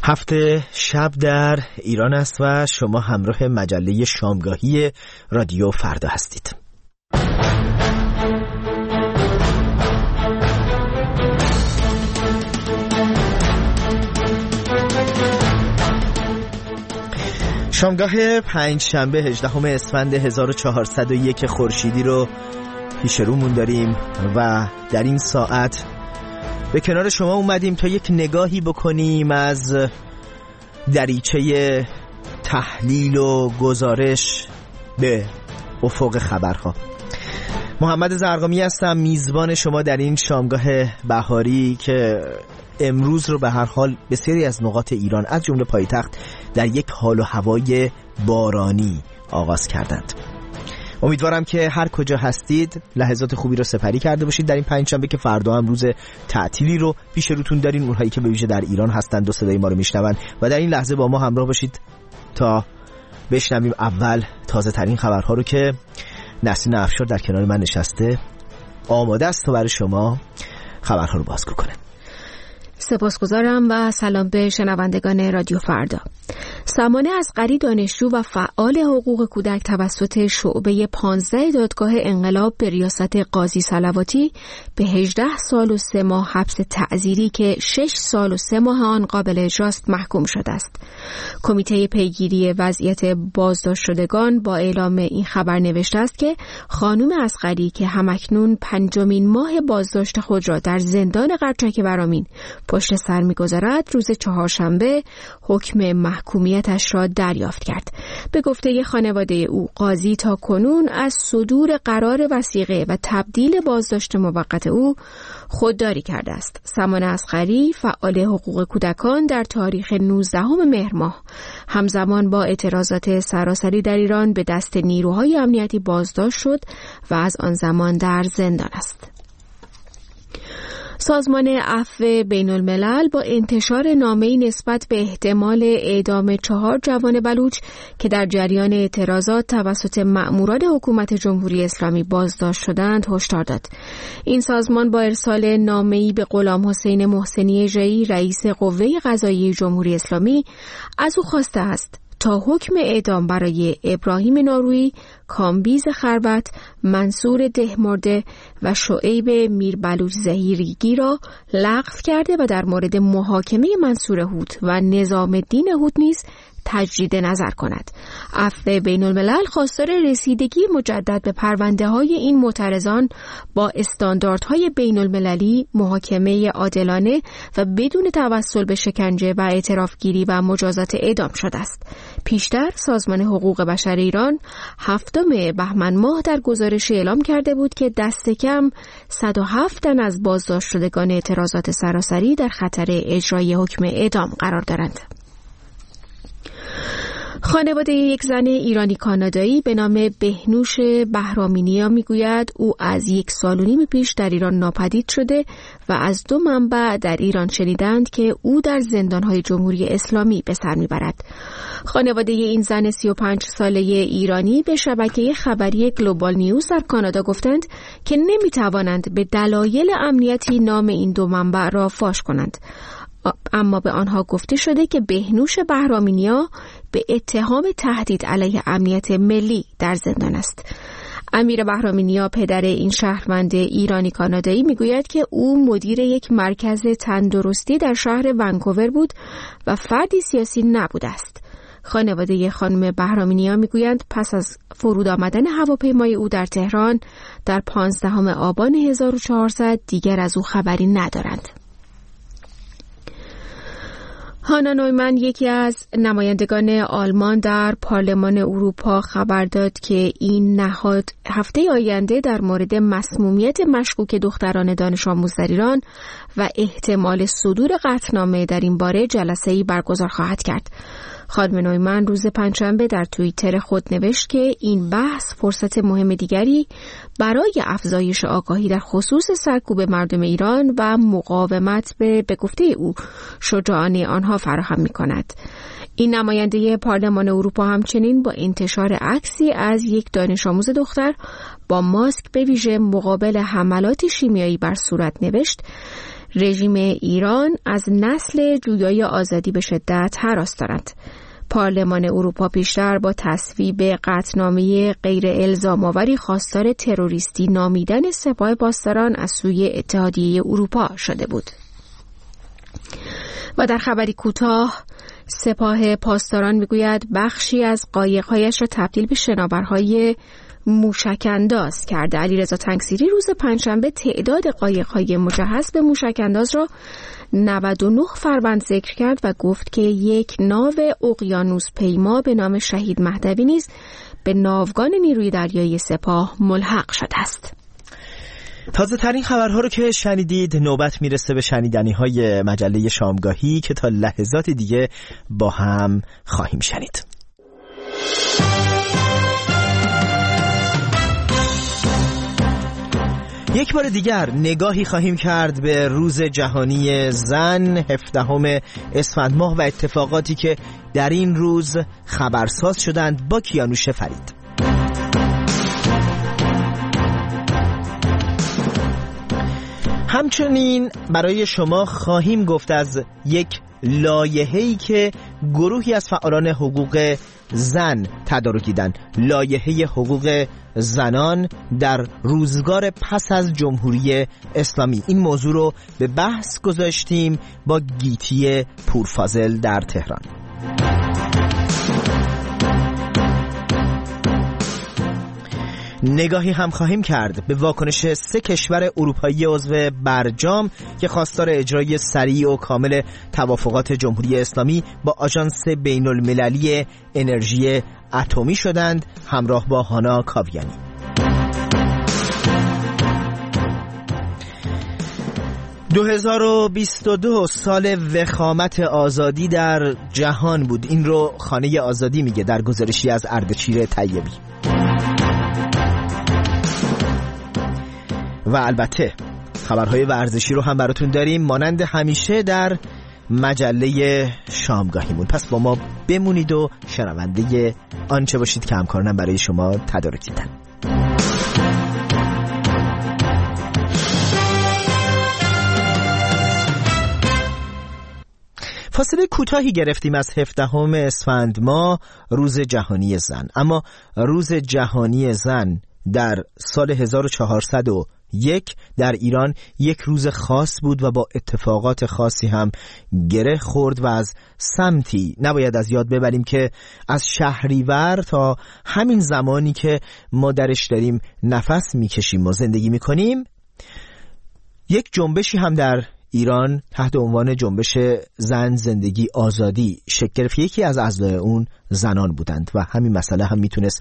هفته شب در ایران است و شما همراه مجله شامگاهی رادیو فردا هستید. شامگاه پنجشنبه 18 اسفند 1401 خورشیدی رو پیش رومون داریم و در این ساعت به کنار شما اومدیم تا یک نگاهی بکنیم از دریچه تحلیل و گزارش به افق خبرها. محمد زرقامی هستم، میزبان شما در این شامگاه بهاری که امروز رو به هر حال بسیاری از نقاط ایران از جمله پایتخت در یک حال و هوای بارانی آغاز کردند. امیدوارم که هر کجا هستید لحظات خوبی رو سپری کرده باشید در این پنجشنبه که فردا هم روز تعطیلی رو پیش روتون دارین. اونهایی که به ویژه در ایران هستند و صدای ما رو میشنون و در این لحظه با ما همراه باشید تا بشنویم اول تازه ترین خبرها رو که نسرین افشار در کنار من نشسته آماده است تا برای شما خبرها رو بازگو کنه. سپاسگزارم و سلام به شنوندگان رادیو فردا. سمانه اصغری دانشجو و فعال حقوق کودک توسط شعبه 15 دادگاه انقلاب به ریاست قاضی صلواتی به 18 سال و 3 ماه حبس تعزیری که 6 سال و 3 ماه آن قابل اجراست محکوم شده است. کمیته پیگیری وضعیت بازداشت شدگان با اعلام این خبر نوشته است که خانم اصغری که همکنون 5مین ماه بازداشت خود را در زندان قرچک ورامین پشت سر می‌گذارد، روز چهارشنبه حکم محکومیتش را دریافت کرد. به گفته خانواده او، قاضی تا کنون از صدور قرار وثیقه و تبدیل بازداشت موقت او خودداری کرده است. سمانه اصغری فعال حقوق کودکان در تاریخ 19 مهر ماه همزمان با اعتراضات سراسری در ایران به دست نیروهای امنیتی بازداشت شد و از آن زمان در زندان است. سازمان عفو بین الملل با انتشار نامه‌ای نسبت به احتمال اعدام 4 جوان بلوچ که در جریان اعتراضات توسط مأموران حکومت جمهوری اسلامی بازداشت شدند هشدار داد. این سازمان با ارسال نامه‌ای به غلام حسین محسنی ژئی رئیس قوه قضاییه جمهوری اسلامی از او خواسته است تا حکم اعدام برای ابراهیم نارویی، کامبیز خربت، منصور دهمرده و شعیب میربلوچ زهیریگی را لغو کرده و در مورد محاکمه منصور هوت و نظام الدین هوت نیز تجدید نظر کند. عفو بین الملل خواستار رسیدگی مجدد به پرونده‌های این معترضان با استانداردهای بین المللی، محاکمه عادلانه و بدون توسل به شکنجه و اعترافگیری و مجازات اعدام شده است. پیشتر سازمان حقوق بشر ایران 7 بهمن ماه در گزارش اعلام کرده بود که دست کم 107 تن از بازداشت شدگان اعتراضات سراسری در خطر اجرای حکم اعدام قرار دارند. خانواده یک زن ایرانی کانادایی به نام بهنوش بهرامینیا میگوید او از 1 سال و نیم پیش در ایران ناپدید شده و از 2 منبع در ایران شنیدند که او در زندانهای جمهوری اسلامی به سر میبرد. خانواده این زن 35 ساله ایرانی به شبکه خبری گلوبال نیوز در کانادا گفتند که نمیتوانند به دلایل امنیتی نام این 2 منبع را فاش کنند. اما به آنها گفته شده که بهنوش بهرامینیا به اتهام تهدید علیه امنیت ملی در زندان است. امیر بهرامینیا پدر این شهروند ایرانی کانادایی میگوید که او مدیر یک مرکز تندرستی در شهر ونکوور بود و فردی سیاسی نبوده است. خانواده خانم بهرامینیا میگویند پس از فرود آمدن هواپیمای او در تهران در 15 آبان 1400 دیگر از او خبری ندارند. هانا نویمن، یکی از نمایندگان آلمان در پارلمان اروپا، خبر داد که این نهاد هفته آینده در مورد مسمومیت مشکوک دختران دانش آموز در ایران و احتمال صدور قطعنامه در این باره جلسه‌ای برگزار خواهد کرد. خانم نویمن روز پنجشنبه در توییتر خود نوشت که این بحث فرصت مهم دیگری برای افزایش آگاهی در خصوص سرکوب مردم ایران و مقاومت به گفته او شجاعانه آنها فراهم می‌کند. این نماینده پارلمان اروپا همچنین با انتشار عکسی از یک دانش آموز دختر با ماسک به ویژه مقابل حملات شیمیایی بر صورت نوشت رژیم ایران از نسل جویای آزادی به شدت هراس دارد. پارلمان اروپا پیشتر با تصویب قطعنامه غیر الزام‌آوری خواستار تروریستی نامیدن سپاه پاسداران از سوی اتحادیه اروپا شده بود. و در خبری کوتاه، سپاه پاسداران میگوید بخشی از قایق‌هایش را تبدیل به شناورهای موشک‌انداز کرده. علیرضا تنگسیری روز پنجشنبه تعداد قایق‌های مجهز به موشک‌انداز را 99 فروند ذکر کرد و گفت که یک ناو اقیانوس پیما به نام شهید مهدوی نیز به ناوگان نیروی دریایی سپاه ملحق شده است. تازه ترین خبرها رو که شنیدید، نوبت میرسه به شنیدنی های مجله شامگاهی که تا لحظات دیگه با هم خواهیم شنید. یک بار دیگر نگاهی خواهیم کرد به روز جهانی زن 17 اسفند ماه و اتفاقاتی که در این روز خبرساز شدند با کیانوش فرید. همچنین برای شما خواهیم گفت از یک لایحه‌ای که گروهی از فعالان حقوق زن تدارکیدن، لایحه حقوق زنان در روزگار پس از جمهوری اسلامی. این موضوع رو به بحث گذاشتیم با گیتی پورفاضل در تهران. نگاهی هم خواهیم کرد به واکنش 3 کشور اروپایی عضو برجام که خواستار اجرای سریع و کامل توافقات جمهوری اسلامی با آژانس بین‌المللی انرژی اتمی شدند، همراه با هانا کاویانی. « 2022 سال وخامت آزادی در جهان بود». این رو خانه آزادی میگه در گزارشی از اردشیر طیبی. و البته خبرهای ورزشی رو هم براتون داریم مانند همیشه در مجله شامگاهیمون. پس با ما بمونید و شنونده آنچه باشید که همکارانم برای شما تدارک دیدن. فاصله کوتاهی گرفتیم از 17 اسفند ماه، روز جهانی زن. اما روز جهانی زن در سال 1401 در ایران یک روز خاص بود و با اتفاقات خاصی هم گره خورد و از سمتی نباید از یاد ببریم که از شهریور تا همین زمانی که ما درش داریم نفس میکشیم و زندگی میکنیم، یک جنبشی هم در ایران تحت عنوان جنبش زن زندگی آزادی شکل گرفت. یکی از اعضای اون زنان بودند و همین مسئله هم میتونست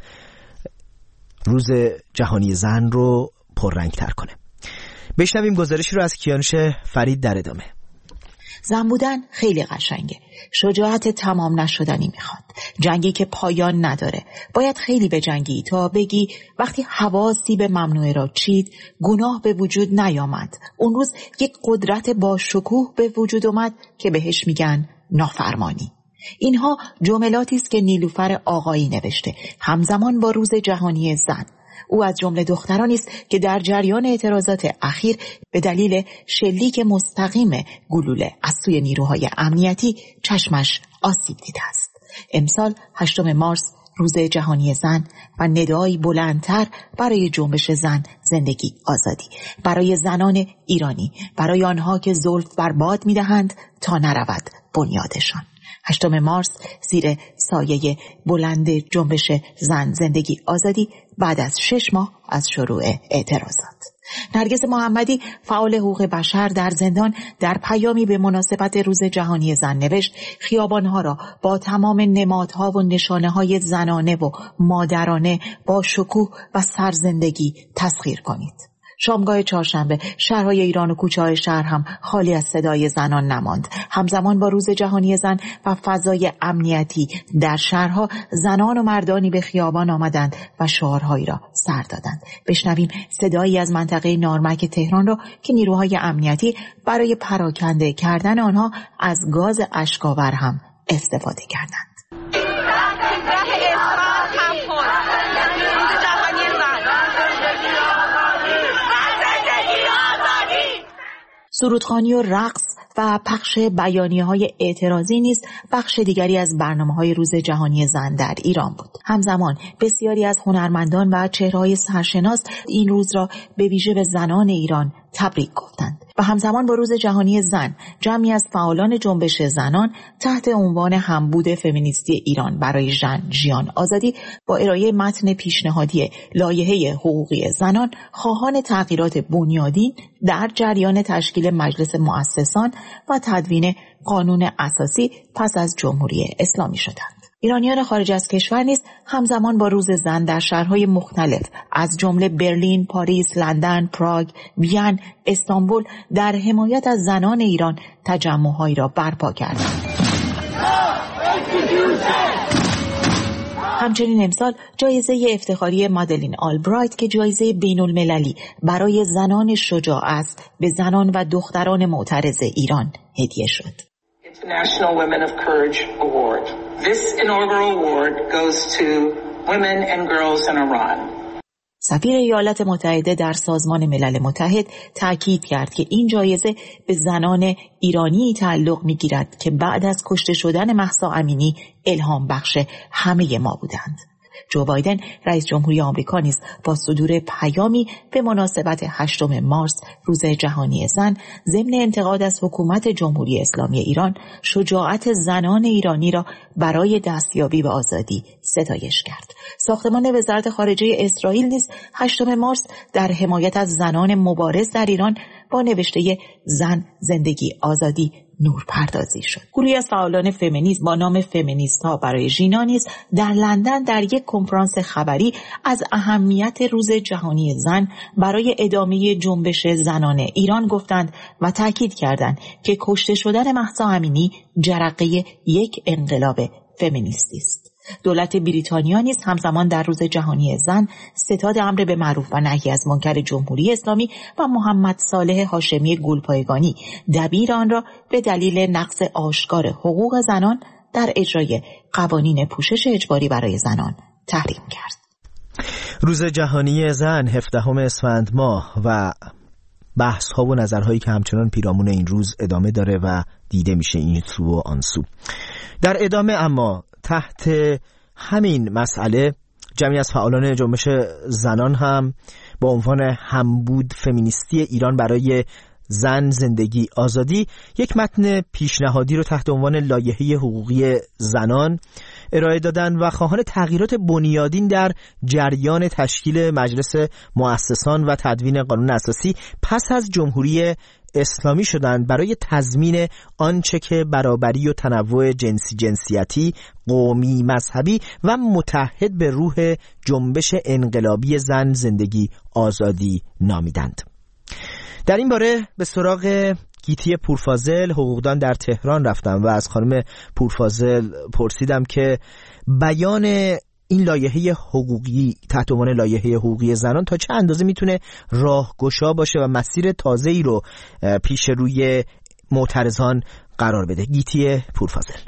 روز جهانی زن رو پررنگ‌تر کنه. بشنویم گزارشی رو از کیانوش فرید در ادامه. زن بودن خیلی قشنگه. شجاعت تمام نشدنی میخواد. جنگی که پایان نداره. باید خیلی بجنگی تا بگی وقتی حواسی به ممنوعه را چید گناه به وجود نیامد. اون روز یک قدرت با شکوه به وجود اومد که بهش میگن نافرمانی. اینها جملاتی است که نیلوفر آقایی نوشته همزمان با روز جهانی زن. او از جمله دخترانی است که در جریان اعتراضات اخیر به دلیل شلیک مستقیم گلوله از سوی نیروهای امنیتی چشمش آسیب دیده است. امسال 8 مارس روز جهانی زن و ندایی بلندتر برای جنبش زن زندگی آزادی، برای زنان ایرانی، برای آنها که زلف بر باد می‌دهند تا نرود بنیادشان. 8 مارس زیر سایه بلند جنبش زن زندگی آزادی بعد از 6 ماه از شروع اعتراضات. نرگس محمدی فعال حقوق بشر در زندان در پیامی به مناسبت روز جهانی زن نوشت خیابانها را با تمام نمادها و نشانه‌های زنانه و مادرانه با شکوه و سرزندگی تسخیر کنید. شامگاه چهارشنبه شهرهای ایران و کوچه‌های شهر هم خالی از صدای زنان نماند. همزمان با روز جهانی زن و فضای امنیتی در شهرها زنان و مردانی به خیابان آمدند و شعارهایی را سر دادند. بشنویم صدایی از منطقه نارمک تهران را که نیروهای امنیتی برای پراکنده کردن آنها از گاز اشک‌آور هم استفاده کردند. سرودخوانی و رقص و پخش بیانیه‌های اعتراضی نیز بخش دیگری از برنامه‌های روز جهانی زن در ایران بود. همزمان بسیاری از هنرمندان و چهره‌های سرشناس این روز را به ویژه به زنان ایران تبریک گفتند. و همزمان با روز جهانی زن، جمعی از فعالان جنبش زنان تحت عنوان همبود فمینیستی ایران برای ژن ژیان آزادی با ارائه متن پیشنهادی لایحه حقوقی زنان خواهان تغییرات بنیادین در جریان تشکیل مجلس مؤسسان و تدوین قانون اساسی پس از جمهوری اسلامی شدند. ایرانیان خارج از کشور نیز همزمان با روز زن در شهرهای مختلف از جمله برلین، پاریس، لندن، پراگ، وین، استانبول در حمایت از زنان ایران تجمع‌هایی را برپا کردند. همچنین امسال جایزه افتخاری مادلین آلبرایت که جایزه بین‌المللی برای زنان شجاع است به زنان و دختران معترض ایران هدیه شد. International Women of Courage Award. This inaugural award goes to women and girls in Iran. سفیر ایالات متحده در سازمان ملل متحد تاکید کرد که این جایزه به زنان ایرانی تعلق می‌گیرد که بعد از کشته شدن مهسا امینی الهام بخش همه ما بودند. جو بایدن رئیس جمهوری آمریکا نیز با صدور پیامی به مناسبت 8 مارس روز جهانی زن ضمن انتقاد از حکومت جمهوری اسلامی ایران شجاعت زنان ایرانی را برای دستیابی به آزادی ستایش کرد. ساختمان وزارت خارجه اسرائیل نیز 8 مارس در حمایت از زنان مبارز در ایران با نوشته زن، زندگی، آزادی نور پردازی شد. گروهی از فعالان فمینیسم با نام فمینیست‌ها برای ژینا نیز در لندن در یک کنفرانس خبری از اهمیت روز جهانی زن برای ادامه جنبش زنان ایران گفتند و تاکید کردند که کشته شدن مهسا امینی جرقه یک انقلاب فمینیستی است. دولت بریتانیا نیز همزمان در روز جهانی زن ستاد امر به معروف و نهی از منکر جمهوری اسلامی و محمد صالح هاشمی گلپایگانی دبیر آن را به دلیل نقض آشکار حقوق زنان در اجرای قوانین پوشش اجباری برای زنان تحریم کرد. روز جهانی زن 17 اسفند ماه و بحث ها و نظرهایی که همچنان پیرامون این روز ادامه داره و دیده میشه این سو و آن سو. در ادامه اما تحت همین مسئله جمعی از فعالان جنبش زنان هم با عنوان همبود فمینیستی ایران برای زن، زندگی، آزادی یک متن پیشنهادی رو تحت عنوان لایحه حقوقی زنان ارائه دادن و خواهان تغییرات بنیادین در جریان تشکیل مجلس مؤسسان و تدوین قانون اساسی پس از جمهوری اسلامی شدند برای تضمین آنچه که برابری و تنوع جنسیتی، قومی، مذهبی و متحد به روح جنبش انقلابی زن، زندگی، آزادی نامیدند. در این باره به سراغ گیتی پورفاضل حقوقدان در تهران رفتم و از خانم پورفاضل پرسیدم که بیان این لایحه حقوقی تحت عنوان لایحه حقوقی زنان تا چه اندازه میتونه راهگشا باشه و مسیر تازه‌ای رو پیش روی معترضان قرار بده. گیتی پورفاضل: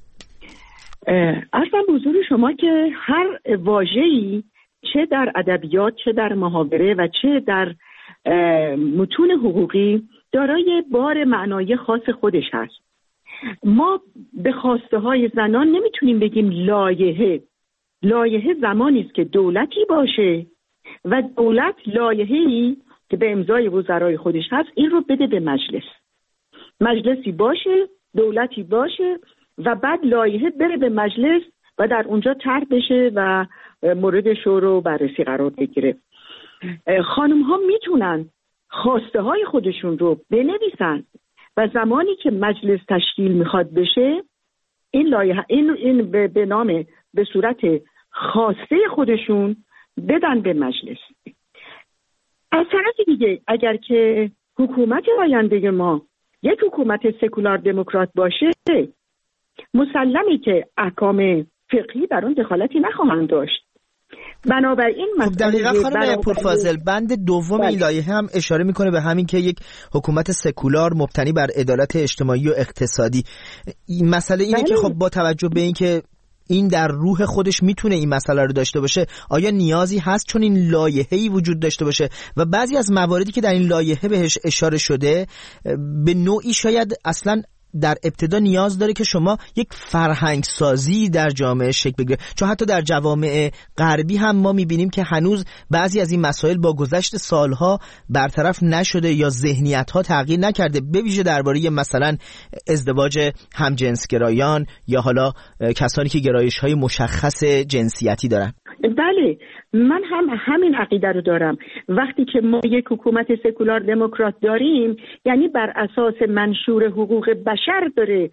عرضم به حضور شما که هر واژه‌ای چه در ادبیات، چه در محاوره و چه در متون حقوقی دارای بار معنایی خاص خودش هست. ما به خواسته های زنان نمیتونیم بگیم لایحه زمانی است که دولتی باشه و دولت لایحه‌ای که به امضای وزرای خودش هست این رو بده به مجلسی باشه، دولتی باشه و بعد لایحه بره به مجلس و در اونجا طرح بشه و مورد شورای و بررسی قرار بگیره. خانم ها میتونن خواسته های خودشون رو بنویسن و زمانی که مجلس تشکیل میخواد بشه این لایحه این به نام به صورت خواسته خودشون بدن به مجلس. از طرف دیگه اگر که حکومت آینده ما یک حکومت سکولار دموکرات باشه مسلمی که احکام فقهی در اون دخالتی نخواهند داشت. بنابراین خب دقیقاً خانم پورفاضل بند دوم این لایحه هم اشاره میکنه به همین که یک حکومت سکولار مبتنی بر عدالت اجتماعی و اقتصادی. مسئله اینه که خب با توجه به این که این در روح خودش میتونه این مسئله رو داشته باشه؟ آیا نیازی هست چون این لایحه‌ای وجود داشته باشه و بعضی از مواردی که در این لایحه بهش اشاره شده به نوعی شاید اصلا در ابتدا نیاز داره که شما یک فرهنگ سازی در جامعه شکل بگیره، چون حتی در جوامع غربی هم ما میبینیم که هنوز بعضی از این مسائل با گذشت سالها برطرف نشده یا ذهنیت‌ها تغییر نکرده، به ویژه درباره مثلا ازدواج همجنسگرایان یا حالا کسانی که گرایش‌های مشخص جنسیتی دارن. بله، من هم همین عقیده رو دارم. وقتی که ما یک حکومت سکولار دموکرات داریم، یعنی بر اساس منشور حقوق بشر داره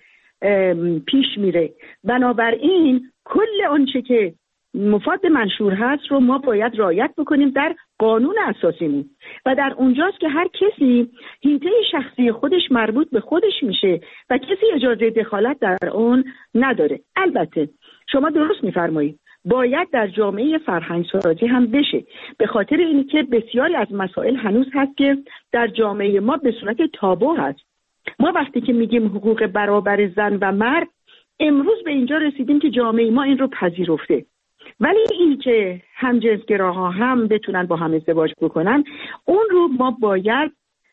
پیش میره، بنابراین کل آنچه که مفاد منشور هست رو ما باید رعایت بکنیم در قانون اساسیمون و در اونجاست که هر کسی حیطه شخصی خودش مربوط به خودش میشه و کسی اجازه دخالت در اون نداره. البته شما درست میفرمایید، باید در جامعه فرهنگ سازی هم بشه، به خاطر اینکه بسیاری از مسائل هنوز هست که در جامعه ما به صورت تابو هست. ما وقتی که میگیم حقوق برابر زن و مرد، امروز به اینجا رسیدیم که جامعه ما این رو پذیرفته، ولی این که همجنسگراها هم بتونن با هم ازدواج بکنن، اون رو ما باید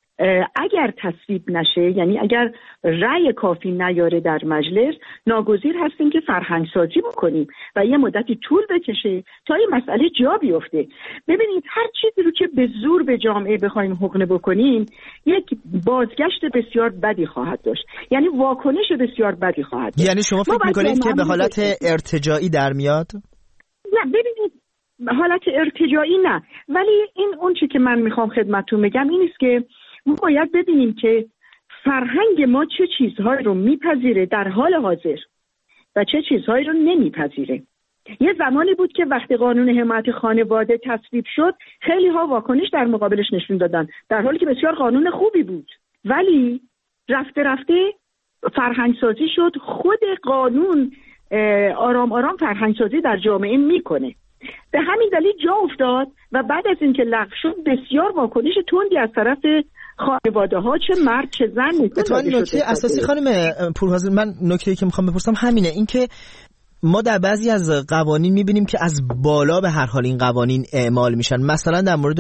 اگر تصویب نشه، یعنی اگر رأی کافی نیاره در مجلس، ناگزیر هستیم که فرهنگ سازی بکنیم و یه مدتی طول بکشه تا این مسئله جا بیفته. ببینید، هر چیزی رو که به زور به جامعه بخوایم حقنه بکنیم، یک بازگشت بسیار بدی خواهد داشت، یعنی واکنش بسیار بدی خواهد داشت. یعنی شما فکر می‌کنید که به حالت ارتجاعی در میاد؟ نه، ببینید، حالت ارتجاعی نه، ولی این اون چی که من میخوام خدمتتون بگم این است که ما باید ببینیم که فرهنگ ما چه چیزهایی رو میپذیره در حال حاضر و چه چیزهایی رو نمیپذیره. یه زمانی بود که وقتی قانون حمایت خانواده تصویب شد، خیلی ها واکنش در مقابلش نشون دادن، در حالی که بسیار قانون خوبی بود، ولی رفته رفته فرهنگ سازی شد. خود قانون آرام آرام فرهنگ سازی در جامعه میکنه، به همین دلیل جا افتاد و بعد از اینکه لغو شد بسیار واکنش تندی از طرف خانواده ها، چه مرد چه زن نشون. نکته اساسی خانم پورحاضر، من نکته‌ای که میخوام بپرسم همینه، اینکه ما در بعضی از قوانین میبینیم که از بالا به هر حال این قوانین اعمال میشن، مثلا در مورد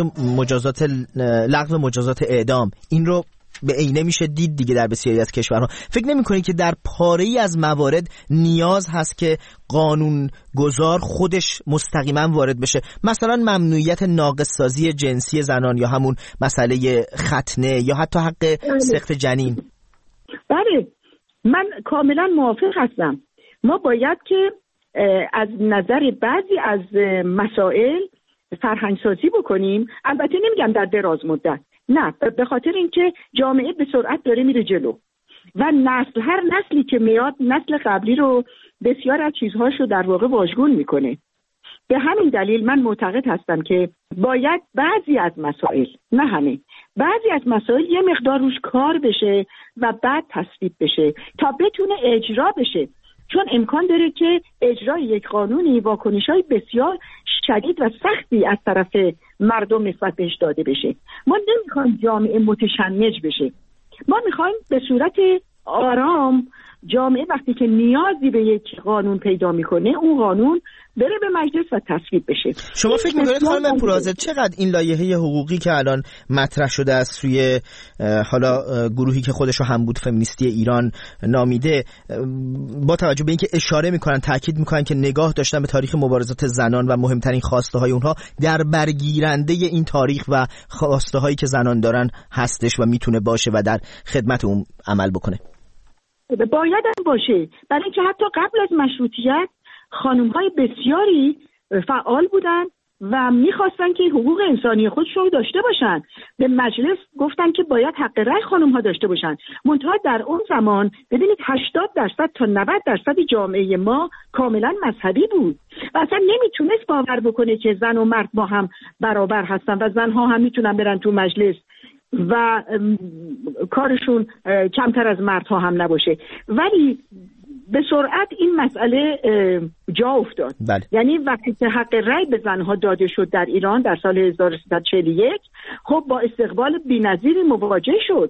لغو مجازات اعدام، این رو به عینه میشه دید دیگه در بسیاری از کشورها. فکر نمی‌کنید که در پاره‌ای از موارد نیاز هست که قانون گذار خودش مستقیما وارد بشه؟ مثلا ممنوعیت ناقص‌سازی جنسی زنان یا همون مسئله ختنه یا حتی حق سقط جنین. بله، من کاملا موافق هستم. ما باید که از نظر بعضی از مسائل فرهنگ سازی بکنیم، البته نمیگم در دراز مدت، نه، به خاطر اینکه جامعه به سرعت داره میره جلو و هر نسلی که میاد نسل قبلی رو بسیار از چیزهاش رو در واقع واژگون میکنه. به همین دلیل من معتقد هستم که باید بعضی از مسائل، نه همه، بعضی از مسائل یه مقدار روش کار بشه و بعد تصویب بشه تا بتونه اجرا بشه، چون امکان داره که اجرای یک قانونی واکنش‌های بسیار شدید و سختی از طرف مردم نسبت بهش داده بشه. ما نمیخوایم جامعه متشنج بشه، ما میخوایم به صورت آرام جامعه وقتی که نیازی به یک قانون پیدا میکنه، اون قانون بره به مجلس و تصویب بشه. شما فکر میکنید خانم پورحاضر چقدر این لایحه حقوقی که الان مطرح شده است روی حالا گروهی که خودش رو همبود فمینیستی ایران نامیده، با توجه به اینکه اشاره میکنن، تاکید میکنن که نگاه داشتن به تاریخ مبارزات زنان و مهمترین خواسته های اونها در برگیرنده این تاریخ و خواسته هایی که زنان دارن هستش و میتونه باشه و در خدمت اون عمل بکنه؟ باید هم باشه، برای اینکه حتی قبل از مشروطیت خانم‌های بسیاری فعال بودن و می‌خواستن که حقوق انسانی خودشون داشته باشن. به مجلس گفتن که باید حق رأی خانم‌ها داشته باشن. منتها در اون زمان ببینید 80% تا 90% جامعه ما کاملا مذهبی بود و اصلا نمیتونست باور بکنه که زن و مرد با هم برابر هستن و زن‌ها هم میتونن برن تو مجلس و کارشون کمتر از مردها هم نباشه. ولی به سرعت این مسئله جا افتاد. بله. یعنی وقتی که حق رأی به زنها داده شد در ایران در سال 1341، خب با استقبال بی‌نظیری مواجه شد.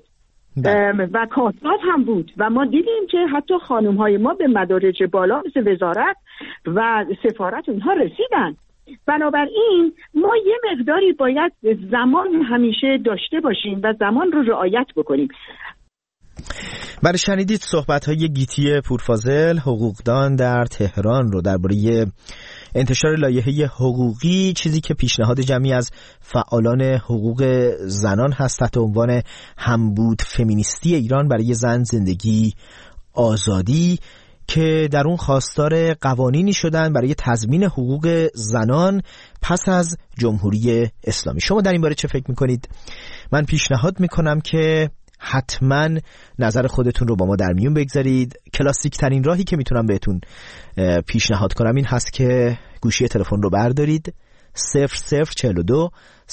و کاساف هم بود و ما دیدیم که حتی خانم‌های ما به مدارج بالا مثل وزارت و سفارت اونها رسیدن. بنابراین ما یه مقداری باید زمان همیشه داشته باشیم و زمان رو رعایت بکنیم. برای شنیدید صحبت‌های گیتی پورفاضل، حقوقدان در تهران رو درباره انتشار لایحه حقوقی، چیزی که پیشنهاد جمعی از فعالان حقوق زنان هست تحت عنوان همبود فمینیستی ایران برای زن، زندگی، آزادی، که در اون خواستار قوانینی شدن برای تضمین حقوق زنان پس از جمهوری اسلامی. شما در این باره چه فکر میکنید؟ من پیشنهاد میکنم که حتما نظر خودتون رو با ما در میون بگذارید. کلاسیک ترین راهی که میتونم بهتون پیشنهاد کنم این هست که گوشی تلفن رو بردارید، 0042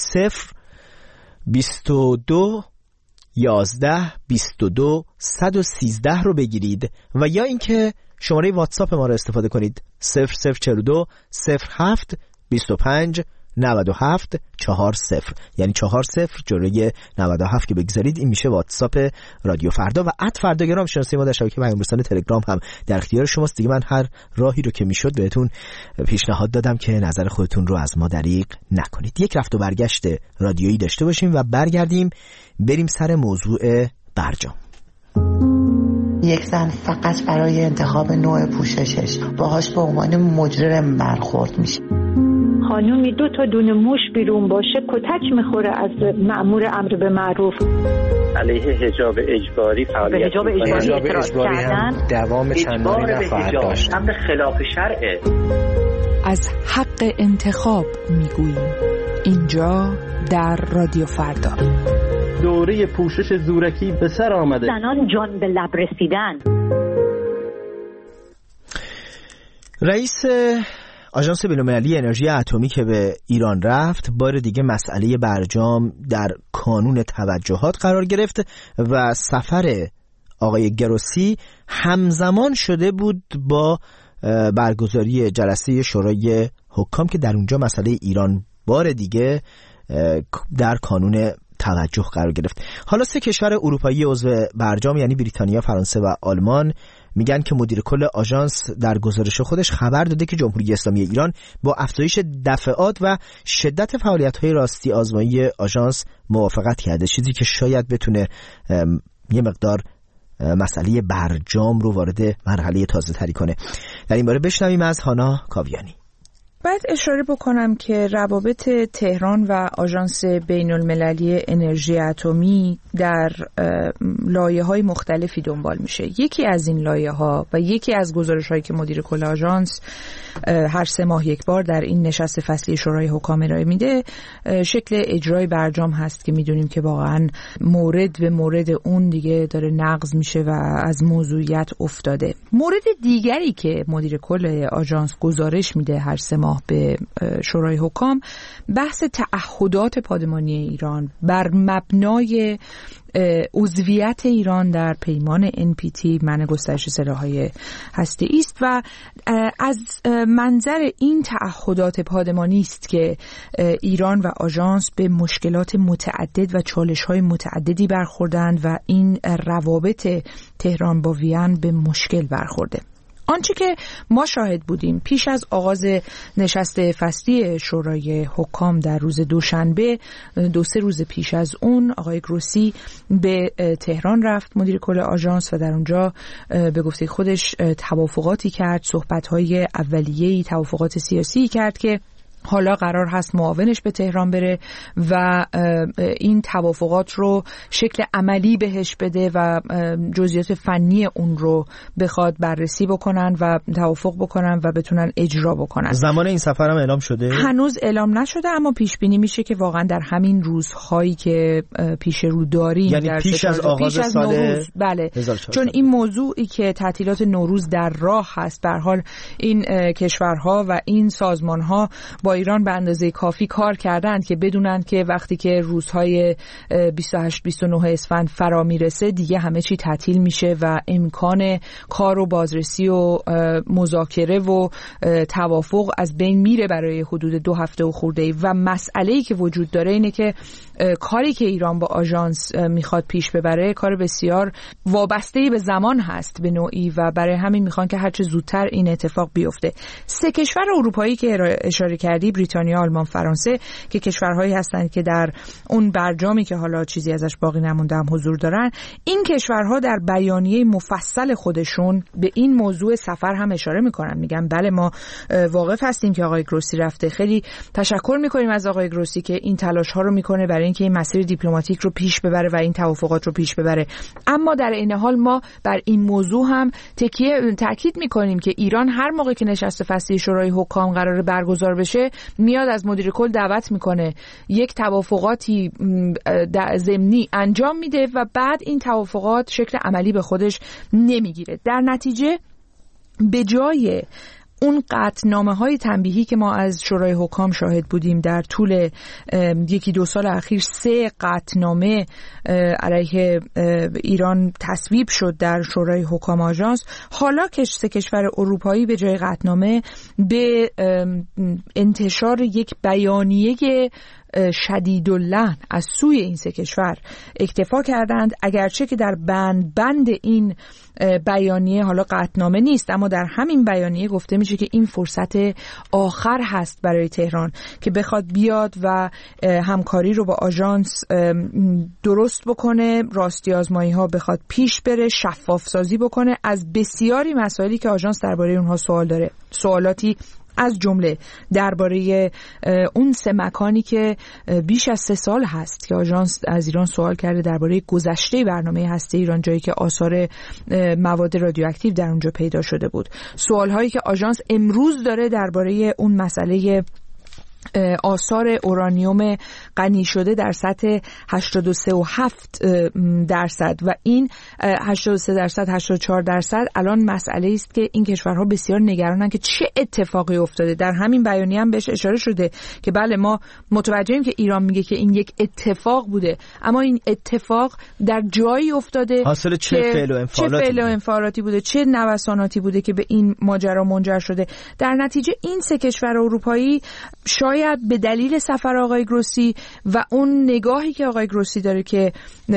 022 11 22 113 رو بگیرید و یا اینکه شماره واتساپ ما رو استفاده کنید 0042 07 25 97 40، یعنی 40 جلوی 97 که بگذارید این میشه واتساپ رادیو فردا. و @فرداگرام شناسه ما در شبکه پیام رسانی تلگرام هم در اختیار شماست. دیگه من هر راهی رو که میشد بهتون پیشنهاد دادم که نظر خودتون رو از ما دریغ نکنید. یک رفت و برگشت رادیویی داشته باشیم و برگردیم بریم سر موضوع برجام. یک زن فقط برای انتخاب نوع پوششش باهاش به عنوان مجرم برخورد میشه. خانومی 2 تا دونه موش بیرون باشه کتک میخوره از مأمور امر به معروف. علیه حجاب اجباری فعالیت حجاب اجباری هم دوام چندانی نخواهد داشت. امر خلاف شرعه. از حق انتخاب میگوییم اینجا در رادیو فردا. دوره پوشش زورکی به سر آمده. زنان جان به لب رسیدن. رئیس آژانس بین‌المللی انرژی اتمی که به ایران رفت، بار دیگه مسئله برجام در کانون توجهات قرار گرفت و سفر آقای گروسی همزمان شده بود با برگزاری جلسه شورای حکام که در اونجا مسئله ایران بار دیگه در کانون توجه قرار گرفت. حالا 3 کشور اروپایی عضو برجام یعنی بریتانیا، فرانسه و آلمان میگن که مدیر کل آژانس در گزارش خودش خبر داده که جمهوری اسلامی ایران با افزایش دفعات و شدت فعالیت‌های راستی آزمایی آژانس موافقت کرده، چیزی که شاید بتونه یه مقدار مسئله برجام رو وارد مرحله تازه‌تری کنه. در این باره بشنویم از هانا کاویانی. باید اشاره بکنم که روابط تهران و آژانس بین‌المللی انرژی اتمی در لایه‌های مختلفی دنبال میشه. یکی از این لایه‌ها و یکی از گزارش‌هایی که مدیر کل آژانس هر 3 ماه یک بار در این نشست فصلی شورای حکام ارائه میده شکل اجرای برجام هست که میدونیم که واقعا مورد به مورد اون دیگه داره نقض میشه و از موضوعیت افتاده. مورد دیگری که مدیر کل آژانس گزارش میده هر 3 ماه به شورای حکام بحث تعهدات پادمانی ایران بر مبنای عضویت ایران در پیمان NPT، منع گسترش سلاح‌های هسته‌ای است و از منظر این تعهدات پادمانی است که ایران و آژانس به مشکلات متعدد و چالش‌های متعددی برخوردند و این روابط تهران با وین به مشکل برخورده. آنچه که ما شاهد بودیم پیش از آغاز نشست فصلی شورای حکام در روز دوشنبه، 2-3 روز پیش از اون آقای گروسی به تهران رفت، مدیر کل آژانس، و در اونجا به گفته خودش توافقاتی کرد، صحبت‌های اولیه‌ای، توافقات سیاسی کرد که حالا قرار هست معاونش به تهران بره و این توافقات رو شکل عملی بهش بده و جزئیات فنی اون رو بخواد بررسی بکنن و توافق بکنن و بتونن اجرا بکنن. زمان این سفر هم اعلام شده؟ هنوز اعلام نشده، اما پیش بینی میشه که واقعا در همین روزهایی که پیش رو داریم، یعنی پیش از آغاز سال نوروز، بله، 1400. چون این موضوعی که تعطیلات نوروز در راه هست، به هر حال این کشورها و این سازمانها با با ایران به اندازه کافی کار کردند که بدونن که وقتی که روزهای 28-29 اسفند فرا میرسه دیگه همه چی تعطیل میشه و امکان کار و بازرسی و مذاکره و توافق از بین میره برای حدود 2 هفته و خورده‌ای. و مسئله‌ای که وجود داره اینه که کاری که ایران با آژانس میخواد پیش ببره کار بسیار وابسته‌ای به زمان هست به نوعی و برای همین میخوان که هرچه زودتر این اتفاق بیفته. 3 کشور اروپایی که اشاره کردی، بریتانیا، آلمان، فرانسه، که کشورهایی هستند که در اون برجامی که حالا چیزی ازش باقی نمونده هم حضور دارن، این کشورها در بیانیه مفصل خودشون به این موضوع سفر هم اشاره میکنن. میگن بله ما واقف هستیم که آقای گروسی رفته، خیلی تشکر میکنیم از آقای گروسی که این تلاش ها رو میکنه برای اینکه این مسیر دیپلماتیک رو پیش ببره و این توافقات رو پیش ببره. اما در این حال ما بر این موضوع هم تاکید میکنیم که ایران هر موقع که نشست فصلی شورای حکام قراره برگزار بشه میاد از مدیر کل دعوت میکنه، یک توافقاتی ضمنی انجام میده و بعد این توافقات شکل عملی به خودش نمیگیره. در نتیجه به جای اون قطعنامه‌های تنبیهی که ما از شورای حکام شاهد بودیم در طول 1-2 سال اخیر، 3 قطعنامه علیه ایران تصویب شد در شورای حکام آژانس. حالا که 3 کشور اروپایی به جای قطعنامه به انتشار یک بیانیه شدیداللحن از سوی این 3 کشور اکتفا کردند، اگرچه که در بند این بیانیه حالا قطعنامه نیست، اما در همین بیانیه گفته میشه که این فرصت آخر هست برای تهران که بخواد بیاد و همکاری رو با آژانس درست بکنه، راستی آزمایی ها بخواد پیش بره، شفاف سازی بکنه از بسیاری مسائلی که آژانس درباره اونها سوال داره. سوالاتی از جمله درباره اون 3 مکانی که بیش از 3 سال هست که آژانس از ایران سوال کرده درباره گذشته برنامه هسته ایران، جایی که آثار مواد رادیواکتیو در اونجا پیدا شده بود. سوالهایی که آژانس امروز داره درباره اون مسئله آثار اورانیوم غنی شده در سطح 83.7% و این 83%، 84% الان مسئله است که این کشورها بسیار نگرانن که چه اتفاقی افتاده. در همین بیانیه هم بهش اشاره شده که بله ما متوجهیم که ایران میگه که این یک اتفاق بوده، اما این اتفاق در جایی افتاده حاصل چه فعل و انفعالاتی بوده، چه نوساناتی بوده که به این ماجرا منجر شده. در نتیجه این 3 کشور اروپایی شاید به دلیل سفر آقای گروسی و اون نگاهی که آقای گروسی داره که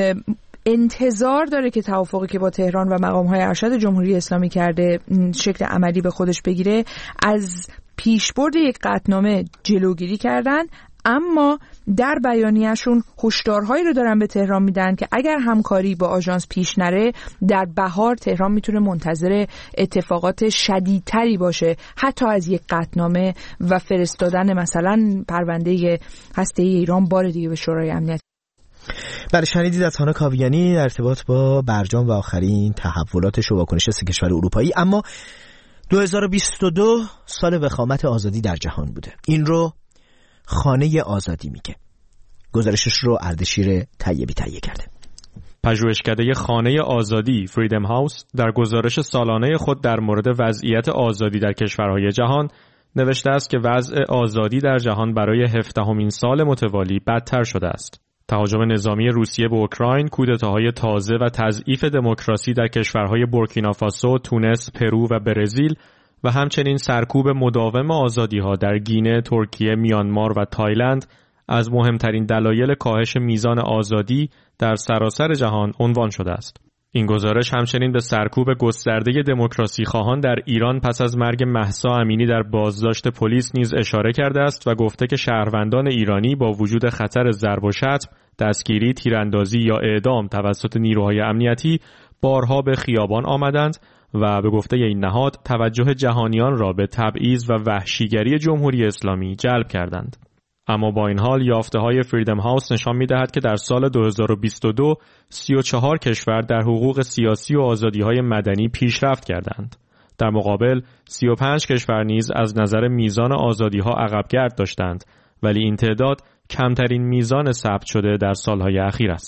انتظار داره که توافقی که با تهران و مقام‌های ارشد جمهوری اسلامی کرده شکل عملی به خودش بگیره، از پیشبرد یک قطعنامه جلوگیری کردن، اما در بیانیه‌شون هشدارهایی رو دارن به تهران میدن که اگر همکاری با آژانس پیش نره در بهار تهران میتونه منتظر اتفاقات شدیدتری باشه، حتی از یک قطعنامه و فرستادن مثلا پرونده هسته‌ای ایران بار دیگه به شورای امنیت. بله، شنیدید از هانا کاویانی در ارتباط با برجام و آخرین تحولاتش و واکنش 3 کشور اروپایی. اما 2022 سال وخامت آزادی در جهان بوده. این رو خانه آزادی میگه. گزارشش رو اردشیر طیبی تهیه کرده. پژوهشکده خانه آزادی فریدم هاوس در گزارش سالانه خود در مورد وضعیت آزادی در کشورهای جهان نوشته است که وضع آزادی در جهان برای 17مین سال متوالی بدتر شده است. تهاجم نظامی روسیه به اوکراین، کودتاهای تازه و تضعیف دموکراسی در کشورهای بورکینافاسو، تونس، پرو و برزیل و همچنین سرکوب مداوم آزادی‌ها در گینه، ترکیه، میانمار و تایلند از مهمترین دلایل کاهش میزان آزادی در سراسر جهان عنوان شده است. این گزارش همچنین به سرکوب گسترده دموکراسی خواهان در ایران پس از مرگ مهسا امینی در بازداشت پلیس نیز اشاره کرده است و گفته که شهروندان ایرانی با وجود خطر ضرب و شتم، دستگیری، تیراندازی یا اعدام توسط نیروهای امنیتی بارها به خیابان آمدند و به گفته این نهاد توجه جهانیان را به تبعیض و وحشیگری جمهوری اسلامی جلب کردند. اما با این حال یافته‌های فریدم هاوس نشان می‌دهد که در سال 2022 34 کشور در حقوق سیاسی و آزادی‌های مدنی پیشرفت کردند. در مقابل 35 کشور نیز از نظر میزان آزادی‌ها عقب‌گرد داشتند، ولی این تعداد کمترین میزان ثبت شده در سالهای اخیر است.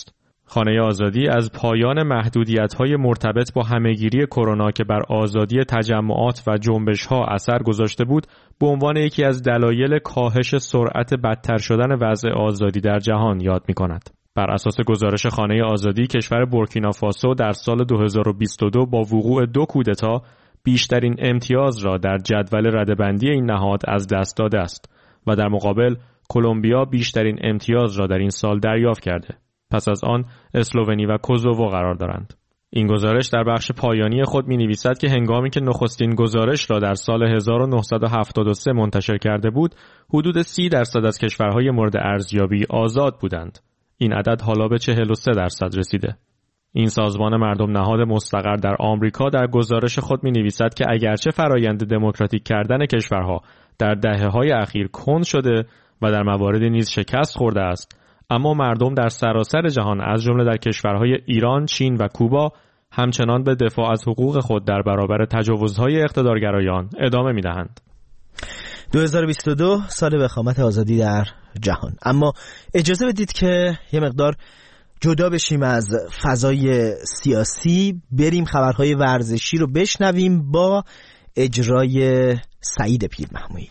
خانه آزادی از پایان محدودیت‌های مرتبط با همه‌گیری کرونا که بر آزادی تجمعات و جنبش‌ها اثر گذاشته بود، به عنوان یکی از دلایل کاهش سرعت بدتر شدن وضع آزادی در جهان یاد می‌کند. بر اساس گزارش خانه آزادی، کشور بورکینافاسو در سال 2022 با وقوع 2 کودتا بیشترین امتیاز را در جدول رده‌بندی این نهاد از دست داده است و در مقابل کلمبیا بیشترین امتیاز را در این سال دریافت کرده. پس از آن اسلوونی و کوزوو قرار دارند. این گزارش در بخش پایانی خود می‌نویسد که هنگامی که نخستین گزارش را در سال 1973 منتشر کرده بود، حدود 30% از کشورهای مورد ارزیابی آزاد بودند. این عدد حالا به 43% رسیده. این سازمان مردم نهاد مستقر در آمریکا در گزارش خود می‌نویسد که اگرچه فرایند دموکراتیک کردن کشورها در دهه‌های اخیر کند شده و در مواردی نیز شکست خورده است، اما مردم در سراسر جهان از جمله در کشورهای ایران، چین و کوبا همچنان به دفاع از حقوق خود در برابر تجاوزهای اقتدارگرایان ادامه می‌دهند. 2022 سال وخامت آزادی در جهان. اما اجازه بدید که یه مقدار جدا بشیم از فضای سیاسی، بریم خبرهای ورزشی رو بشنویم با اجرای سعید پیرمحمودی.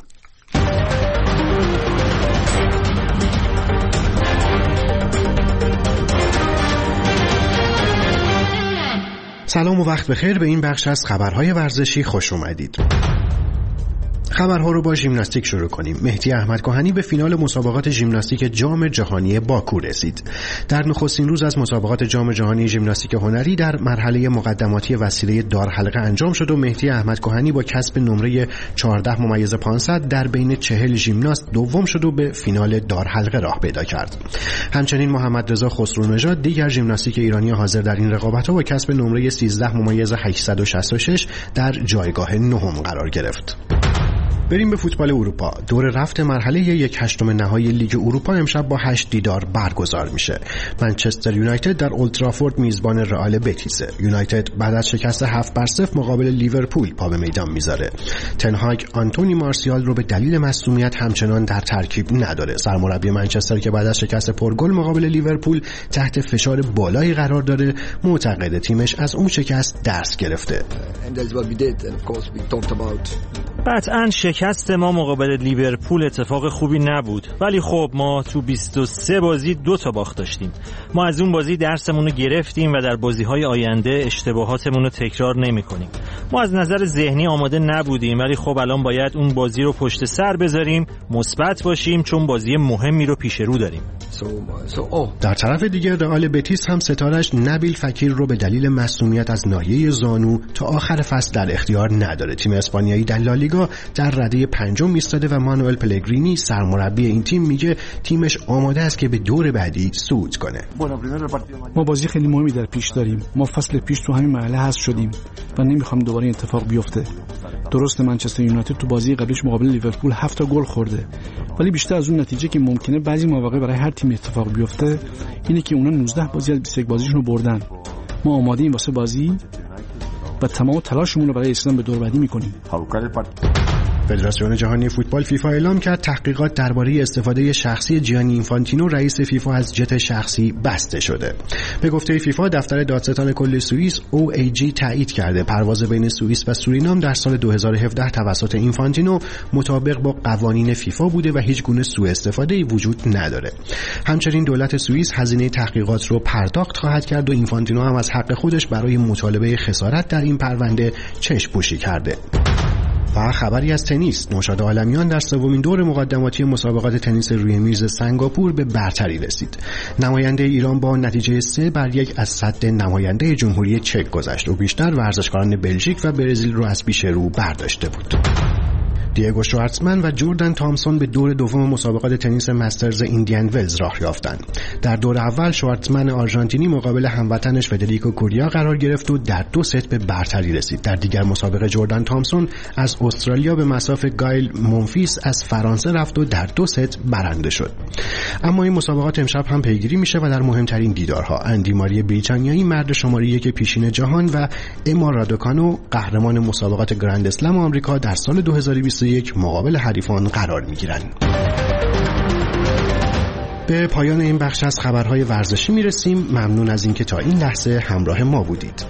سلام و وقت بخیر. به این بخش از خبرهای ورزشی خوش اومدید. خبرها رو با ژیمناستیک شروع کنیم. مهدی احمدکهنی به فینال مسابقات ژیمناستیک جام جهانی باکو رسید. در نخستین روز از مسابقات جام جهانی ژیمناستیک هنری در مرحله مقدماتی وسیله دارحلقه انجام شد و مهدی احمدکهنی با کسب نمره 14.500 در بین 40 ژیمناست دوم شد و به فینال دارحلقه راه پیدا کرد. همچنین محمد رضا خسرونژاد دیگر ژیمناستیک ایرانی حاضر در این رقابت‌ها با کسب نمره 13.866 در جایگاه نهم قرار گرفت. بریم به فوتبال اروپا. دور رفت مرحله 1/8 نهایی لیگ اروپا امشب با 8 دیدار برگزار میشه. منچستر یونایتد در اولترافورد میزبان رئال بتیسه. یونایتد بعد از شکست 7-0 مقابل لیورپول پا به میدان میذاره. تنهاگ آنتونی مارسیال رو به دلیل مصدومیت همچنان در ترکیب نداره. سرمربی منچستر که بعد از شکست پرگل مقابل لیورپول تحت فشار بالایی قرار داره، معتقد تیمش از اون شکست درس گرفته. قطعاً شکست ما مقابل لیورپول اتفاق خوبی نبود، ولی خب ما تو 23 بازی 2 تا باخت داشتیم. ما از اون بازی درسمون رو گرفتیم و در بازی‌های آینده اشتباهاتمون رو تکرار نمی‌کنیم. ما از نظر ذهنی آماده نبودیم، ولی خب الان باید اون بازی رو پشت سر بذاریم، مثبت باشیم، چون بازی مهمی رو پیش رو داریم. در طرف دیگر رئال بتیس هم ستاره‌اش نبیل فکیر رو به دلیل مصدومیت از ناحیه زانو تا آخر فصل در اختیار نداره. تیم اسپانیایی در لالیگا در رده 5 ایستاده و مانوئل پلگرینی سرمربی این تیم میگه تیمش آماده است که به دور بعدی صعود کنه. ما بازی خیلی مهمی در پیش داریم. ما فصل پیش تو همین مرحله حذف شدیم و نمیخوام دوباره این اتفاق بیفته. درسته منچستر یونایتد تو بازی قبلیش مقابل لیورپول 7 تا گل خورده، ولی بیشتر از اون نتیجه که ممکنه بعضی مواقع برای هر تیم اتفاق بیفته اینه که اونا 19 بازی از 21 بازیشون رو بردن. ما آماده‌ایم واسه بازی و تمام تلاشمون رو برای رسیدن به دور بعدی می‌کنیم. فدراسیون جهانی فوتبال فیفا اعلام کرد تحقیقات درباره استفاده شخصی جیانی اینفانتینو رئیس فیفا از جت شخصی بسته شده. به گفته فیفا دفتر دادستان کل سوئیس OAG تایید کرده پرواز بین سوئیس و سورینام در سال 2017 توسط اینفانتینو مطابق با قوانین فیفا بوده و هیچ گونه سوء استفاده‌ای وجود نداره. همچنین دولت سوئیس هزینه تحقیقات رو پرداخت خواهد کرد و اینفانتینو هم از حق خودش برای مطالبه خسارت در این پرونده چشم‌پوشی کرده. و خبری از تنیس. نوشاد عالمیان در سومین دور مقدماتی مسابقات تنیس روی میز سنگاپور به برتری رسید. نماینده ایران با نتیجه 3-1 از صد نماینده جمهوری چک گذشت و بیشتر ورزشکاران بلژیک و برزیل رو از پیش رو برداشته بود. دیگو شوارتزمن و جردن تامسون به دور دوم مسابقات تنیس مسترز ایندیان ولز راه یافتند. در دور اول شوارتزمن آرژانتینی مقابل هموطنش فدریکو کوریا قرار گرفت و در 2 ست به برتری رسید. در دیگر مسابقه جردن تامسون از استرالیا به مصاف گایل مونفیس از فرانسه رفت و در 2 ست برنده شد. اما این مسابقات امشب هم پیگیری میشه و در مهمترین دیدارها اندی ماری بریتانیایی مرد شماره 1 پیشین جهان و اما رادوکانو قهرمان مسابقات گرند اسلم آمریکا در سال 2021 مقابل حریفان قرار میگیرند. به پایان این بخش از خبرهای ورزشی میرسیم. ممنون از اینکه تا این لحظه همراه ما بودید.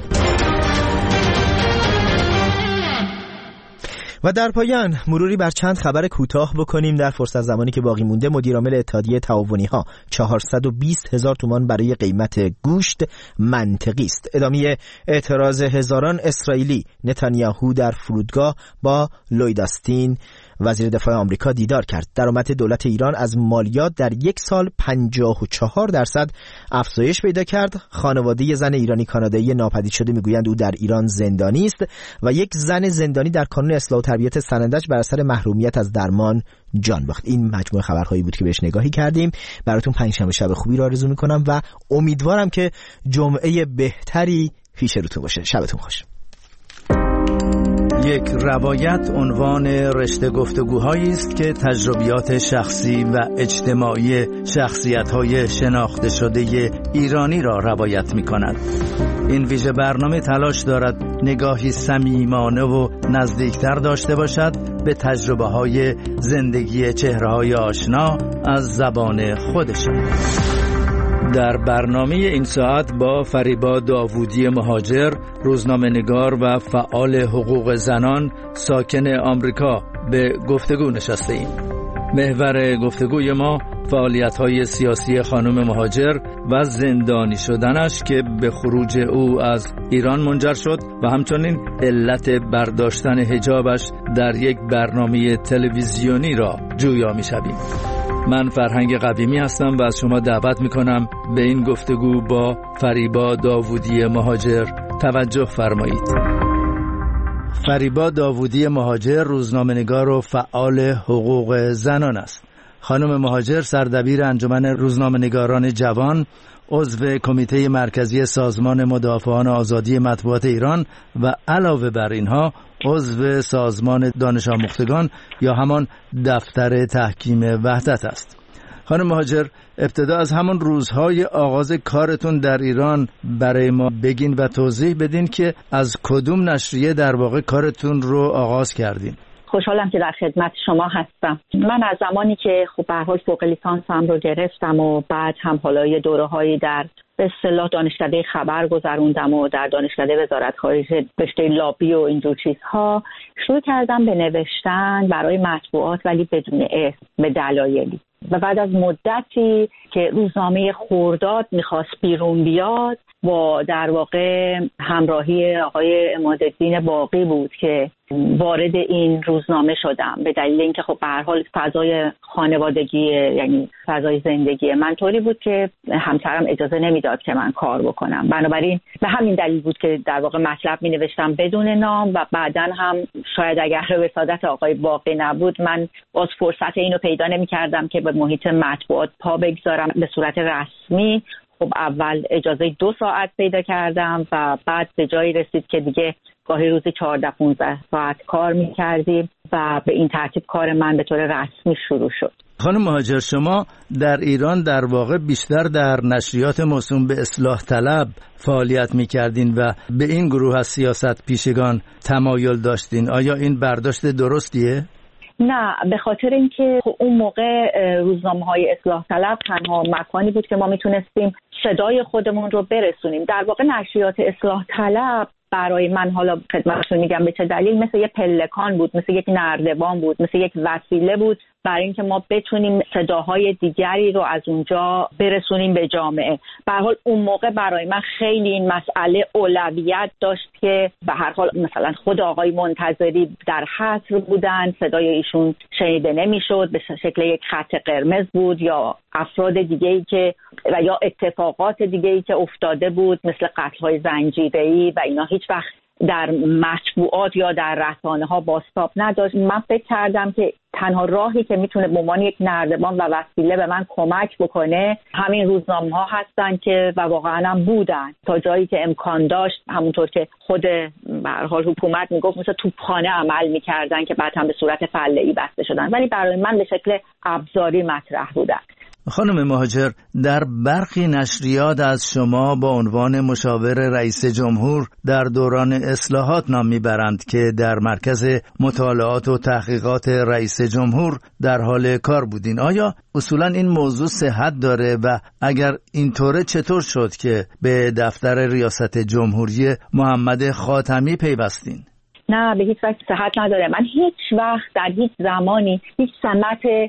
و در پایان مروری بر چند خبر کوتاه بکنیم. در فرصت زمانی که باقی مونده مدیرعامل اتحادیه تعاونی‌ها 420,000 تومان برای قیمت گوشت منطقی است. ادامه اعتراض هزاران اسرائیلی. نتانیاهو در فرودگاه با لوید آستین وزیر دفاع آمریکا دیدار کرد. درآمد دولت ایران از مالیات در یک سال 54% افزایش پیدا کرد. خانواده زن ایرانی کانادایی ناپدید شده میگویند او در ایران زندانی است و یک زن زندانی در کانون اصلاح و تربیت سنندج بر اثر محرومیت از درمان جان باخت. این مجموعه خبرهایی بود که بهش نگاهی کردیم. براتون پنجشنبه شب خوبی را آرزو میکنم و امیدوارم که جمعه بهتری پیش روتون باشه. شبتون خوش. یک روایت عنوان رشته گفتگوهایی است که تجربیات شخصی و اجتماعی شخصیت‌های شناخته شده ایرانی را روایت می‌کند. این ویژه برنامه تلاش دارد نگاهی صمیمانه و نزدیکتر داشته باشد به تجربه‌های زندگی چهره‌های آشنا از زبان خودشان. در برنامه این ساعت با فریبا داوودی مهاجر، روزنامه‌نگار و فعال حقوق زنان ساکن آمریکا به گفتگو نشسته ایم. محور گفتگوی ما فعالیت‌های سیاسی خانم مهاجر و زندانی شدنش که به خروج او از ایران منجر شد و همچنین علت برداشتن حجابش در یک برنامه تلویزیونی را جویا می‌شویم. من فرهنگ قویمی هستم و از شما دعوت میکنم به این گفتگو با فریبا داوودی مهاجر توجه فرمایید. فریبا داوودی مهاجر روزنامه‌نگار و فعال حقوق زنان است. خانم مهاجر سردبیر انجمن روزنامه‌نگاران جوان، عضو کمیته مرکزی سازمان مدافعان آزادی مطبوعات ایران و علاوه بر اینها عضو سازمان دانش آموختگان یا همان دفتر تحکیم وحدت است. خانم مهاجر، ابتدا از همون روزهای آغاز کارتون در ایران برای ما بگین و توضیح بدین که از کدوم نشریه در واقع کارتون رو آغاز کردین. خوشحالم که در خدمت شما هستم. من از زمانی که به هر حال فوق لیسانسم رو گرفتم و بعد هم حالا یه دوره‌هایی در به اصطلاح دانشکده خبر گذروندم و در دانشکده وزارت خارجه رشته لابی و اینجور چیزها، شروع کردم به نوشتن برای مطبوعات ولی بدون اسم، به دلایلی. و بعد از مدتی که روزنامه خرداد میخواست بیرون بیاد با در واقع همراهی آقای عمادالدین باقی بود که وارد این روزنامه شدم، به دلیل اینکه خب به هر حال فضای خانوادگی یعنی فضای زندگی من طوری بود که همسرم اجازه نمیداد که من کار بکنم. بنابراین به همین دلیل بود که در واقع مطلب می نوشتم بدون نام و بعداً هم شاید اگر وسادت آقای باقی نبود من باز فرصت اینو پیدا نمی کردم که به محیط مطبوعات پا بگذارم به صورت رسمی. خب اول اجازه 2 ساعت پیدا کردم و بعد به جایی رسید که دیگه گاهی روزی 14-15 ساعت کار می‌کردیم و به این ترتیب کار من به طور رسمی شروع شد. خانم مهاجر، شما در ایران در واقع بیشتر در نشریات موسوم به اصلاح طلب فعالیت می‌کردین و به این گروه از سیاست پیشگان تمایل داشتین. آیا این برداشت درستیه؟ نه، به خاطر اینکه اون موقع روزنامه‌های اصلاح طلب تنها مکانی بود که ما میتونستیم صدای خودمون رو برسونیم. در واقع نشریات اصلاح طلب برای من، حالا خدمتتون میگم به چه دلیل، مثل یک پلکان بود، مثل یک نردبان بود، مثل یک وسیله بود برای اینکه ما بتونیم صداهای دیگری رو از اونجا برسونیم به جامعه. به هر حال اون موقع برای من خیلی این مسئله اولویت داشت که به هر حال مثلا خود آقای منتظری در حصر بودن، صدای ایشون شنیده نمیشد، به شکل یک خط قرمز بود، یا افراد دیگه‌ای که و یا اتفاقات دیگه‌ای که افتاده بود مثل قتل‌های زنجیره‌ای و اینا هیچ وقت در مطبوعات یا در رسانه‌ها بازتاب نداشت. من فکر کردم که تنها راهی که میتونه به عنوان یک نردبان و وسیله به من کمک بکنه همین روزنامه‌ها هستن که و واقعا هم بودن تا جایی که امکان داشت. همونطور که خود به هر حال حکومت میگفت مثل توپخانه عمل میکردن که بعد هم به صورت فله‌ای بسته شدن، ولی برای من به شکل ابزاری مطرح بودن. خانم مهاجر، در برخی نشریات از شما با عنوان مشاور رئیس جمهور در دوران اصلاحات نام میبرند که در مرکز مطالعات و تحقیقات رئیس جمهور در حال کار بودین. آیا اصولا این موضوع صحت داره و اگر اینطوره چطور شد که به دفتر ریاست جمهوری محمد خاتمی پیوستین؟ نه، به هیچ وجه صحت نداره. من هیچ وقت در هیچ زمانی هیچ سمت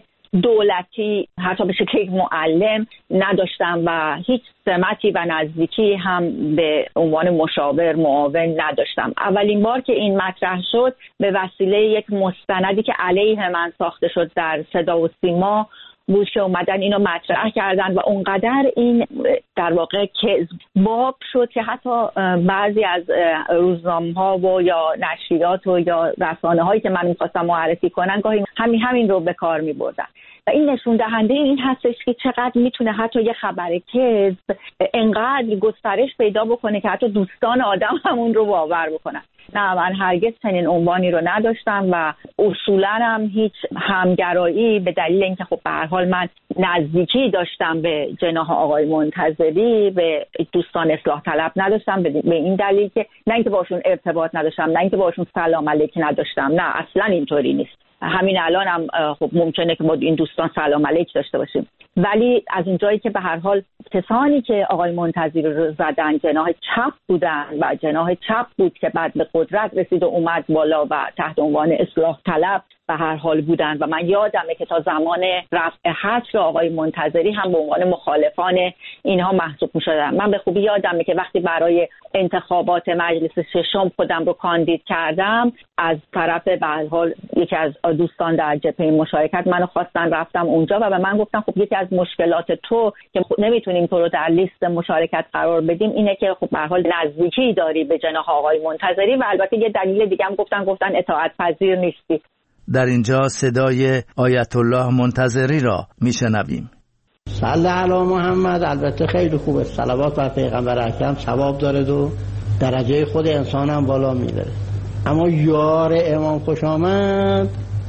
دولتی حتی به شکل معلم نداشتم و هیچ سمتی و نزدیکی هم به عنوان مشاور معاون نداشتم. اولین بار که این مطرح شد به وسیله یک مستندی که علیه من ساخته شد در صدا و سیما بود که اومدن اینو مطرح کردن و اونقدر این در واقع کذب باب شد که حتی بعضی از روزنامه‌ها و یا نشریات و یا رسانه‌هایی که من می‌خواستم معرفی کنن گاهی همین رو به کار می‌بردن و این نشون دهنده این هستش که چقدر میتونه حتی یه خبر کذب انقدر گسترش پیدا بکنه که حتی دوستان آدم همون رو باور بکنن. نه، من هرگز چنین عنوانی رو نداشتم و اصولاً هم هیچ همگرایی به دلیل اینکه خب به هر حال من نزدیکی داشتم به جناح آقای منتظری، به دوستان اصلاح طلب نداشتم، به این دلیل که نه اینکه باشون ارتباط نداشتم، نه اینکه باشون سلام علیک نداشتم، نه اصلاً اینطوری نیست. همین الان هم خب ممکنه که با این دوستان سلام علیک داشته باشیم، ولی از اونجایی که به هر حال کسانی که آقای منتظری رو زدن جناح چپ بودن و جناح چپ بود که بعد به قدرت رسید و اومد بالا و تحت عنوان اصلاح طلب به هر حال بودن و من یادمه که تا زمان رفع حصر آقای منتظری هم به عنوان مخالفان اینها محسوب می‌شدن. من به خوبی یادمه که وقتی برای انتخابات مجلس ششم خودم رو کاندید کردم از طرف به هر حال یکی از دوستان در جبهه مشارکت منو خواستن، رفتم اونجا و به من گفتن خب یکی از مشکلات تو که نمیتونیم تو رو در لیست مشارکت قرار بدیم اینه که خب به هر حال نزدیکی داری به جناح آقای منتظری و البته یه دلیل دیگه هم گفتن اطاعت پذیر نیستی. در اینجا صدای آیت الله منتظری را میشنویم. صلی علی محمد. البته خیلی خوبه، صلوات بر پیغمبر اکرم ثواب داره و درجه خود انسان هم بالا میبره، اما یار امام خوش آمد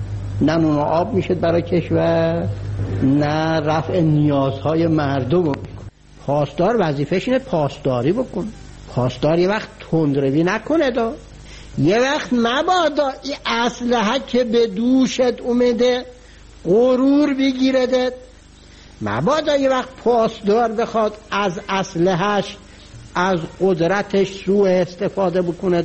نه نون و آب میشه برای کشور، نه رفع نیازهای مردم رو میکنه. پاسدار وظیفه‌ش اینه پاسداری بکنه. پاسدار یه وقت تندروی نکنه، یه وقت مبادا این اسلحه که به دوشت اومده غرور بگیرده، مبادا یه وقت پاسدار بخواد از اسلحهش از قدرتش سوء استفاده بکنه.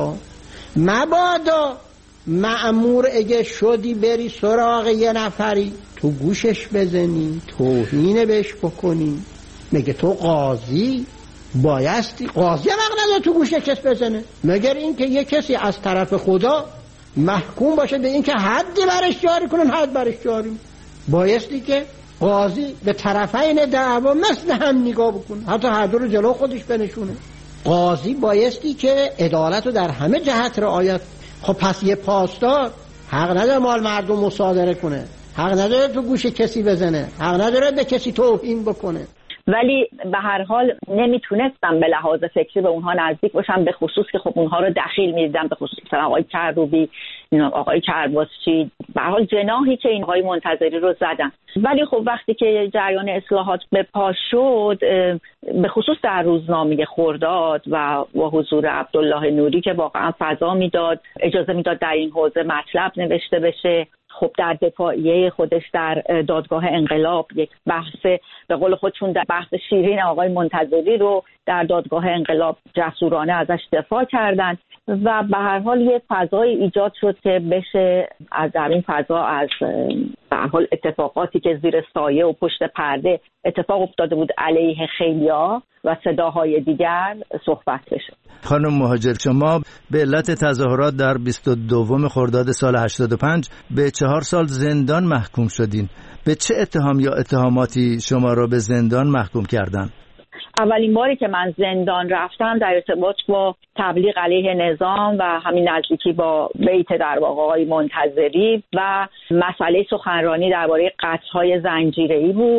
مبادا مأمور اگه شدی بری سراغ یه نفری تو گوشش بزنی، توهین بهش بکنی. میگه تو قاضی بایستی قاضی وقت نداره تو گوش کس بزنه، مگر این که یه کسی از طرف خدا محکوم باشه به این که حدی برش جاری کنن حد برش جاری. بایستی که قاضی به طرفین دعوا مثل هم نگاه بکنه، حتی هر دو رو جلو خودش بنشونه. قاضی بایستی که عدالت رو در همه جهت رعایت. خب پس یه پاسدار حق نداره مال مردم مصادره کنه، حق نداره تو گوش کسی بزنه، حق نداره به کسی توهین بکنه. ولی به هر حال نمیتونستم به لحاظ فکری به اونها نزدیک باشم، به خصوص که خب اونها رو دخیل میدیدم، به خصوص مثلا آقای کروبی، آقای کرباسچی، به هر حال جناحی که این آقای منتظری رو زدن. ولی خب وقتی که جریان اصلاحات به پا شد، به خصوص در روزنامه خرداد و حضور عبدالله نوری که واقعا فضا میداد، اجازه میداد در این حوزه مطلب نوشته بشه، خب در دفاعیه خودش در دادگاه انقلاب یک بحث به قول خودشون در بحث شیرین آقای منتظری رو در دادگاه انقلاب جسورانه ازش دفاع کردن و به هر حال یه فضای ایجاد شد که بشه از در این فضا از به هر حال اتفاقاتی که زیر سایه و پشت پرده اتفاق افتاده بود علیه خیلیا و صداهای دیگر صحبت بشه. خانم مهاجر، شما به علت تظاهرات در 22 خرداد سال 85 به 4 سال زندان محکوم شدین. به چه اتهام یا اتهاماتی شما را به زندان محکوم کردن؟ اولین باری که من زندان رفتم در ارتباط با تبلیغ علیه نظام و همین نزدیکی با بیت در واقع آقای منتظری و مسئله سخنرانی درباره قطع‌های زنجیره‌ای بود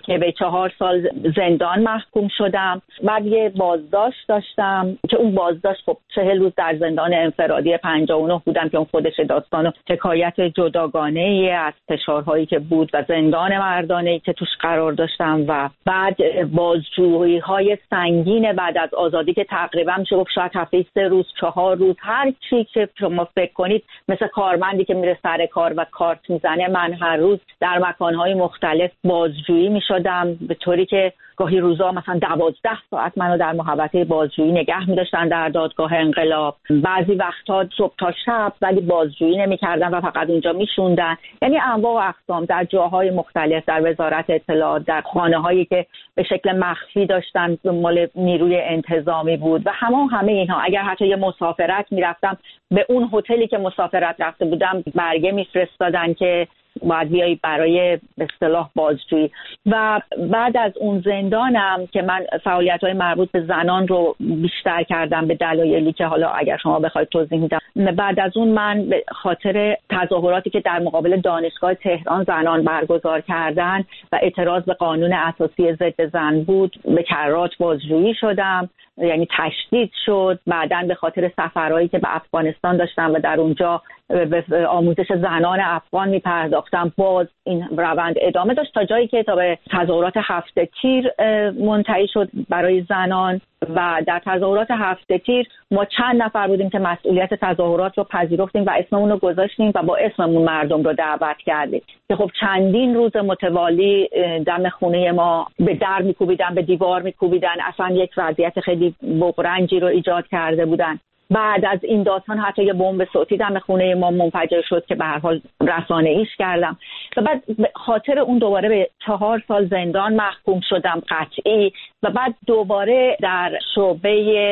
که به 4 سال زندان محکوم شدم. بعد یه بازداشت داشتم که اون بازداشت خب 40 روز در زندان انفرادی 59 بودم که اون خودش داستان و حکایت جداگانه‌ای از فشارهایی که بود و زندان مردانه‌ای که توش قرار داشتم و بعد بازجویی‌های سنگین بعد از آزادی که تقریبا میشه گفت شاید هفته 3 روز 4 روز هر چی که شما فکر کنید، مثل کارمندی که میره سر کار و کارت میزنه، من هر روز در مکان‌های مختلف بازجویی میشدم، به طوری که گاهی روزا مثلا 12 ساعت منو در محوطه بازجویی نگه می‌داشتن در دادگاه انقلاب. بعضی وقت‌ها صبح تا شب ولی بازجویی نمی‌کردن و فقط اونجا میشوندن. یعنی انواع و اقسام در جاهای مختلف، در وزارت اطلاعات، در خانه‌هایی که به شکل مخفی داشتن مال نیروی انتظامی بود و همه اینها. اگر حتی یه مسافرت می‌رفتم، به اون هتلی که مسافرت رفته بودم برگه می‌فرستادن که باید بیایی برای به اصطلاح بازجویی. و بعد از اون زندانم که من فعالیت‌های مربوط به زنان رو بیشتر کردم به دلایلی که حالا اگر شما بخواید توضیح میدم. بعد از اون من به خاطر تظاهراتی که در مقابل دانشگاه تهران زنان برگزار کردن و اعتراض به قانون اساسی ضد زن بود به کرات بازجویی شدم، یعنی تشدید شد. بعداً به خاطر سفرهایی که به افغانستان داشتم و در اونجا به آموزش زنان افغان میپرداختم، باز این روند ادامه داشت تا جایی که تا به تظاهرات 7 تیر منتهی شد برای زنان. و در تظاهرات 7 تیر ما چند نفر بودیم که مسئولیت تظاهرات رو پذیرفتیم و اسممون رو گذاشتیم و با اسممون مردم رو دعوت کردیم که خب چندین روز متوالی دم خونه ما به در میکوبیدن، به دیوار میکوبیدن، اصلا یک وضعیت خیلی بغرنجی رو ایجاد کرده بودن. بعد از این داستان حتی یه بمب صوتی دم خونه ما منفجر شد که به هر حال رسانه‌ایش کردم و بعد خاطر اون دوباره به 4 سال زندان محکوم شدم قطعی و بعد دوباره در شعبه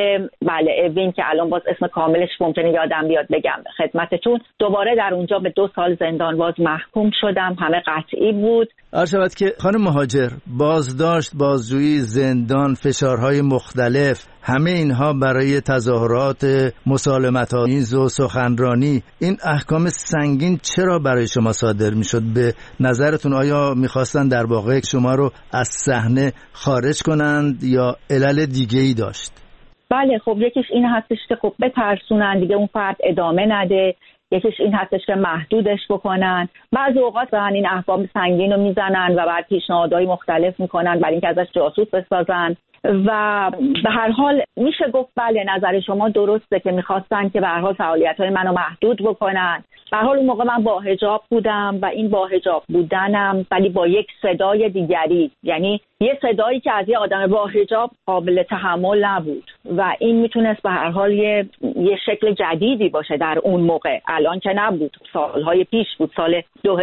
اوین که الان باز اسم کاملش ممکنه یادم بیاد بگم خدمتتون، دوباره در اونجا به 2 سال زندان باز محکوم شدم. همه قطعی بود. عرض که خانم مهاجر، بازداشت، بازجویی، زندان، فشارهای مختلف، همه اینها برای تظاهرات مسالمت‌آمیز و سخنرانی، این احکام سنگین چرا برای شما صادر میشد؟ به نظرتون آیا میخواستن در واقع شما رو از صحنه خارج کنند یا علل دیگه‌ای داشت؟ بله، خب یکیش این هستش که خب بترسونن دیگه اون فرد ادامه نده، یکیش این هستش که محدودش بکنن. بعضی اوقات دارن این احکام سنگین رو میزنن و بعد پیشنهادهای مختلف میکنن برای اینکه ازش جاسوس بسازن و به هر حال میشه گفت بله نظر شما درسته که میخواستن که به هر حال فعالیت‌های منو محدود بکنن. به هر حال اون موقع من با حجاب بودم و این با حجاب بودنم ولی با یک صدای دیگری، یعنی یه صدایی که از یه آدم با حجاب قابل تحمل نبود و این میتونست به هر حال یه شکل جدیدی باشه در اون موقع. الان که نبود، سالهای پیش بود، سال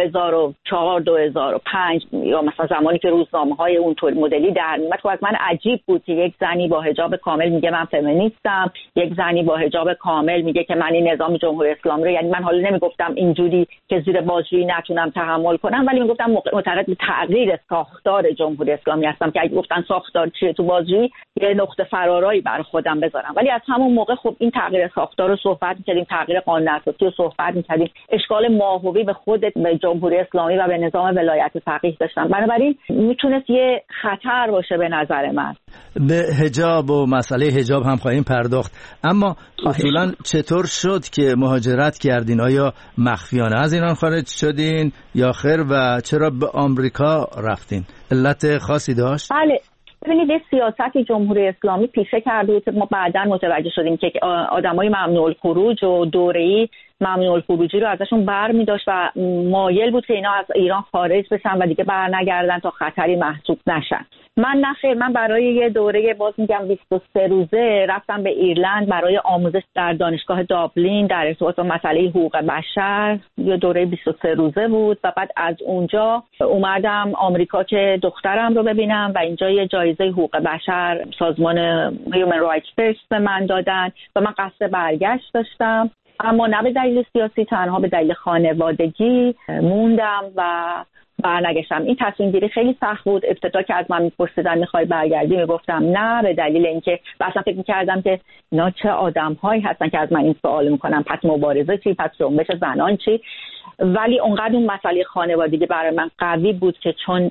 2004 2005 یا مثلا زمانی که روزنامه‌های اونطور مدلی در میاد. خب از من عجیب بود که یک زنی با حجاب کامل میگه من فمینیستم، یک زنی با حجاب کامل میگه که من این نظام جمهوری اسلامی رو، یعنی من حالا نمیگفتم اینجوری که زیر بازجویی نتونم تحمل کنم، ولی میگفتم معتقد به تغییر ساختار جمهوری اسلامی هستم که اگه گفتن ساختار چیه تو بازجویی یه نقطه فرارایی برای خودم بذارم. ولی از همون موقع خب این تغییر ساختار رو صحبت می‌کردیم، تغییر قانون اساسی رو صحبت می‌کردیم، اشکال ماهوی به خود به جمهوری اسلامی و به نظام ولایت فقیه داشتن. بنابراین میتونست یه خطر باشه به نظر من. به حجاب و مسئله حجاب هم خواهیم پرداخت، اما اصولا چطور شد که مهاجرت کردین؟ آیا مخفیانه از ایران خارج شدین یا خیر و چرا به آمریکا رفتین؟ علت خاصی داشت؟ بله، ببینید یه سیاستی جمهوری اسلامی پیشه کرده بود که ما بعداً متوجه شدیم که آدمای ممنوع الخروج و دوره‌ای ممنوع الخروجی رو ازشون برمی داشت و مایل بود که اینا از ایران خارج بشن و دیگه بر نگردن تا خطری محسوب نشن. من برای یه دوره باز میگم 23 روزه رفتم به ایرلند برای آموزش در دانشگاه دابلین در ارتباط با مسئله حقوق بشر. یه دوره 23 روزه بود و بعد از اونجا اومدم آمریکا که دخترم رو ببینم و اینجا یه جایزه حقوق بشر سازمان هیومن رایتس فرست به من دادن و من قصد برگشت داشتم، اما نه به دلیل سیاسی، تنها به دلیل خانوادگی موندم و برنگشتم. این تصمیم گیری خیلی سخت بود. ابتدا که از من میپرسیدن میخوای برگردی، میگفتم نه، به دلیل اینکه اصلا فکر میکردم که اینا چه آدم‌هایی هستن که از من این سوال میکنن، پس مبارزه چی، پس جنبش زنان چی. ولی اونقدر اون مسئله خانوادگی برای من قوی بود که چون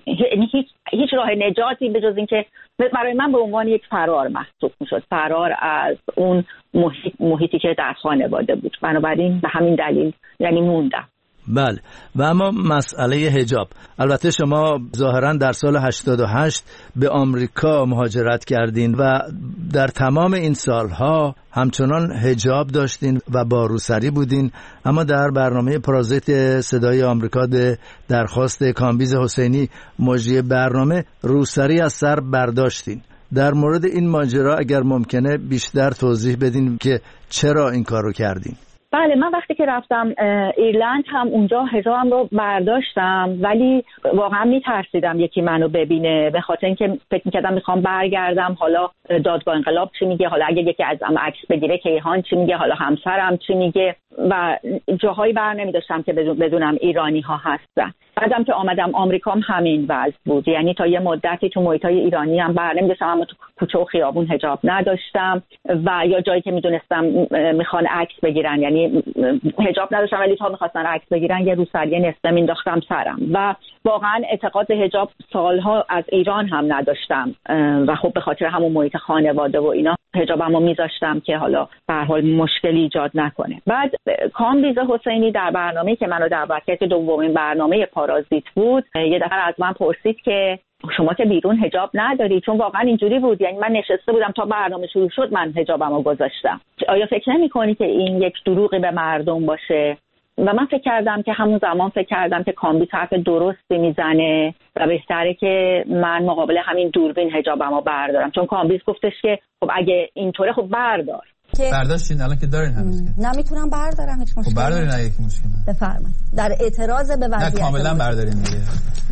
هیچ راه نجاتی به جز اینکه برای من به عنوان یک فرار محسوب میشد، فرار از اون محیطی که در خانواده بود. بنابراین به همین دلیل یعنی موندم. بله. و اما مسئله حجاب، البته شما ظاهرا در سال 88 به آمریکا مهاجرت کردین و در تمام این سالها همچنان حجاب داشتین و با روسری بودین، اما در برنامه پرازیت صدای آمریکا به درخواست کامبیز حسینی مجری برنامه روسری از سر برداشتین. در مورد این ماجرا اگر ممکنه بیشتر توضیح بدین که چرا این کار رو کردین. بله، من وقتی که رفتم ایرلند هم اونجا حجابم رو برداشتم، ولی واقعا میترسیدم یکی منو ببینه، به خاطر اینکه فکر میکردم میخوام برگردم، حالا دادگاه انقلاب چی میگه، حالا اگه یکی ازم عکس بگیره کیهان چی میگه، حالا همسرم چی میگه، و جاهایی بر نمیداشتم که بدونم ایرانی ها هستن. بعدم که آمدم آمریکا هم همین وضع بود، یعنی تا یه مدتی تو محیطای ایرانی هم بر نمیداشتم، اما تو کوچه و خیابون حجاب نداشتم و یا جایی که میدونستم میخوان عکس بگیرن، یعنی حجاب نداشتم ولی تا میخواستن عکس بگیرن یه روسری نصفه مینداختم سرم. و واقعا اعتقاد به حجاب سالها از ایران هم نداشتم و خب به خاطر همون محیط خانواده و اینا حجابمو میذاشتم که حالا به هر حال مشکلی ایجاد نکنه. بعد کامبیز حسینی در برنامه‌ای که منو دعوت کرد، دومین برنامه پارازیت بود، یه دفعه از من پرسید که شما که بیرون حجاب نداری، چون واقعا اینجوری بود، یعنی من نشسته بودم تا برنامه شروع شد من حجابمو گذاشتم. آیا فکر نمی‌کنی که این یک دروغی به مردم باشه؟ و من فکر کردم که همون زمان فکر کردم که کامبیز حرف درستی میزنه و بهتره که من مقابل همین دوربین حجابمو بردارم، چون کامبیز گفتش که خب اگه اینطوره خب بردار. برداشتین الان که دارین هنوز که نمیتونم بردارم، هیچ مشکلی. خب بردارین، نه یک مشکلی. بفرمایید. در اعتراض به وضعیت نه کاملا بردارین دیگه.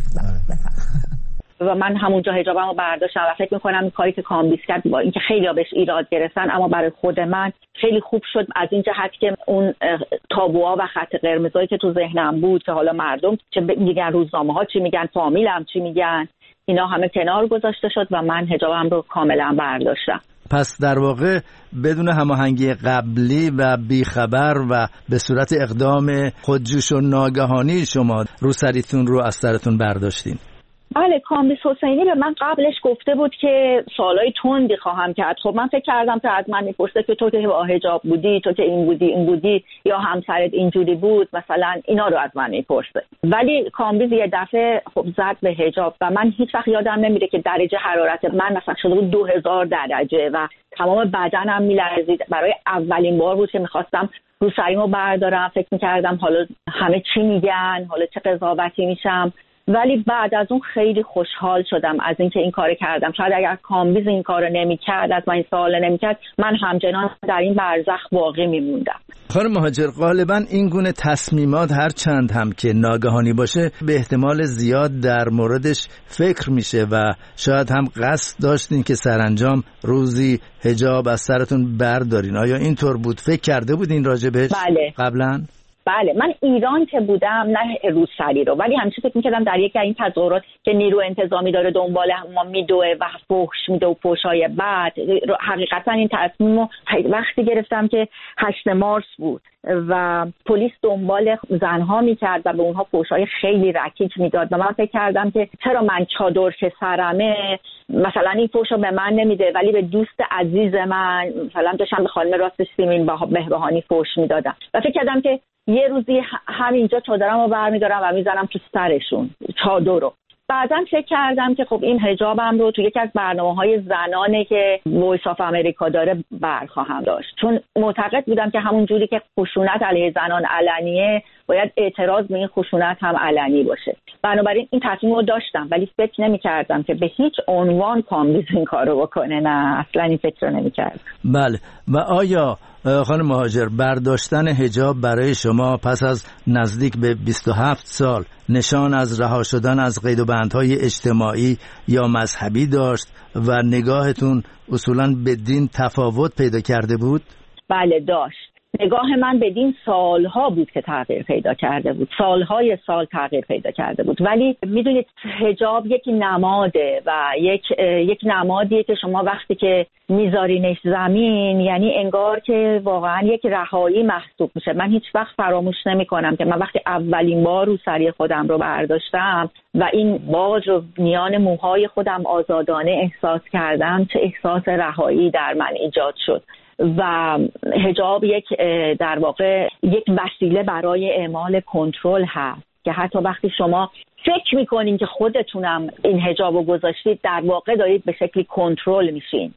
و من همونجا حجابمو برداشتم و فکر می‌کنم این کاری که کامبیز کرد با اینکه خیلی‌ها بهش ایراد گرفتن، اما برای خود من خیلی خوب شد، از این جهت که اون تابوها و خط قرمزایی که تو ذهنم بود که حالا مردم چه میگن، روزنامه‌ها چی میگن، فامیلم چی میگن، اینا همه کنار گذاشته شد و من حجابم رو کاملا برداشتم. پس در واقع بدون هماهنگی قبلی و بیخبر و به صورت اقدام خودجوش و ناگهانی شما روسریتون رو از سرتون برداشتین. بله، کامبیز حسینی به من قبلش گفته بود که سوالای تندی خواهم کرد. خب من فکر کردم که از من میپرسه که تو که با حجاب بودی، تو که این بودی یا همسرت اینجوری بود، مثلا اینا رو از من میپرسه. ولی کامبیز یه دفعه خب زد به حجاب و من هیچ وقت یادم نمیره که درجه حرارت من مثلا شده بود 2000 درجه و تمام بدنم میلرزید. برای اولین بار بود که میخواستم روسریمو بردارم، فکر میکردم حالا همه چی میگن، حالا چه قضاوتی میشم. ولی بعد از اون خیلی خوشحال شدم از اینکه این کار کردم. شاید اگر کامبیز این کار نمی‌کرد، از من این سوال نمی‌کرد، من همچنان در این برزخ باقی می‌موندم. خانم مهاجر، غالبا این گونه تصمیمات هر چند هم که ناگهانی باشه به احتمال زیاد در موردش فکر میشه و شاید هم قصد داشتین که سرانجام روزی حجاب از سرتون بردارین. آیا اینطور بود؟ فکر کرده بودین راجع بهش قبلا؟ بله، من ایران که بودم نه روسری رو، ولی همیشه فکر می‌کردم در یکی از این تظاهرات که نیرو انتظامی داره دنبال ما میدوه و فحش میده و فحشای بعد، حقیقتا این تصمیم رو وقتی گرفتم که 8 مارس بود و پلیس دنبال زنها میکرد و به اونها فحشای خیلی رکیک میداد و من فکر کردم که چرا من چادر که سرمه مثلا این فحش رو به من نمیده ولی به دوست عزیز من مثلا داشتم به خانم راست سیمین بهبهانی فحش میدادم و فکر کردم که یه روزی همینجا چادرم رو برمیدارم و میزنم تو سرشون چادر رو. بعداً فکر کردم که خب این حجابم رو تو یکی از برنامه‌های زنانه که وایس آف امریکا داره برخواهم داشت، چون معتقد بودم که همون جوری که خشونت علیه زنان علنیه باید اعتراض به این خشونت هم علنی باشه. بنابراین این تصمیم رو داشتم ولی فکر نمی‌کردم که به هیچ عنوان کامبیز این کارو بکنه. نه، اصلا این فکر رو نمی‌کردم. بله. و آیا خانم مهاجر برداشتن حجاب برای شما پس از نزدیک به 27 سال نشان از رها شدن از قید و بندهای اجتماعی یا مذهبی داشت و نگاهتون اصولاً به دین تفاوت پیدا کرده بود؟ بله داشت. نگاه من بدین سالها بود که تغییر پیدا کرده بود، سالهای سال تغییر پیدا کرده بود. ولی میدونید حجاب یک نماده و یک نمادیه که شما وقتی که میذارینش زمین یعنی انگار که واقعا یک رهایی محسوب میشه. من هیچ وقت فراموش نمی کنم که من وقتی اولین بار روسری خودم رو برداشتم و این باج رو میان موهای خودم آزادانه احساس کردم، چه احساس رهایی در من ایجاد شد. و حجاب در واقع یک وسیله برای اعمال کنترل هست که حتی وقتی شما فکر میکنین که خودتونم این حجاب رو گذاشتید، در واقع دارید به شکلی کنترل میشین.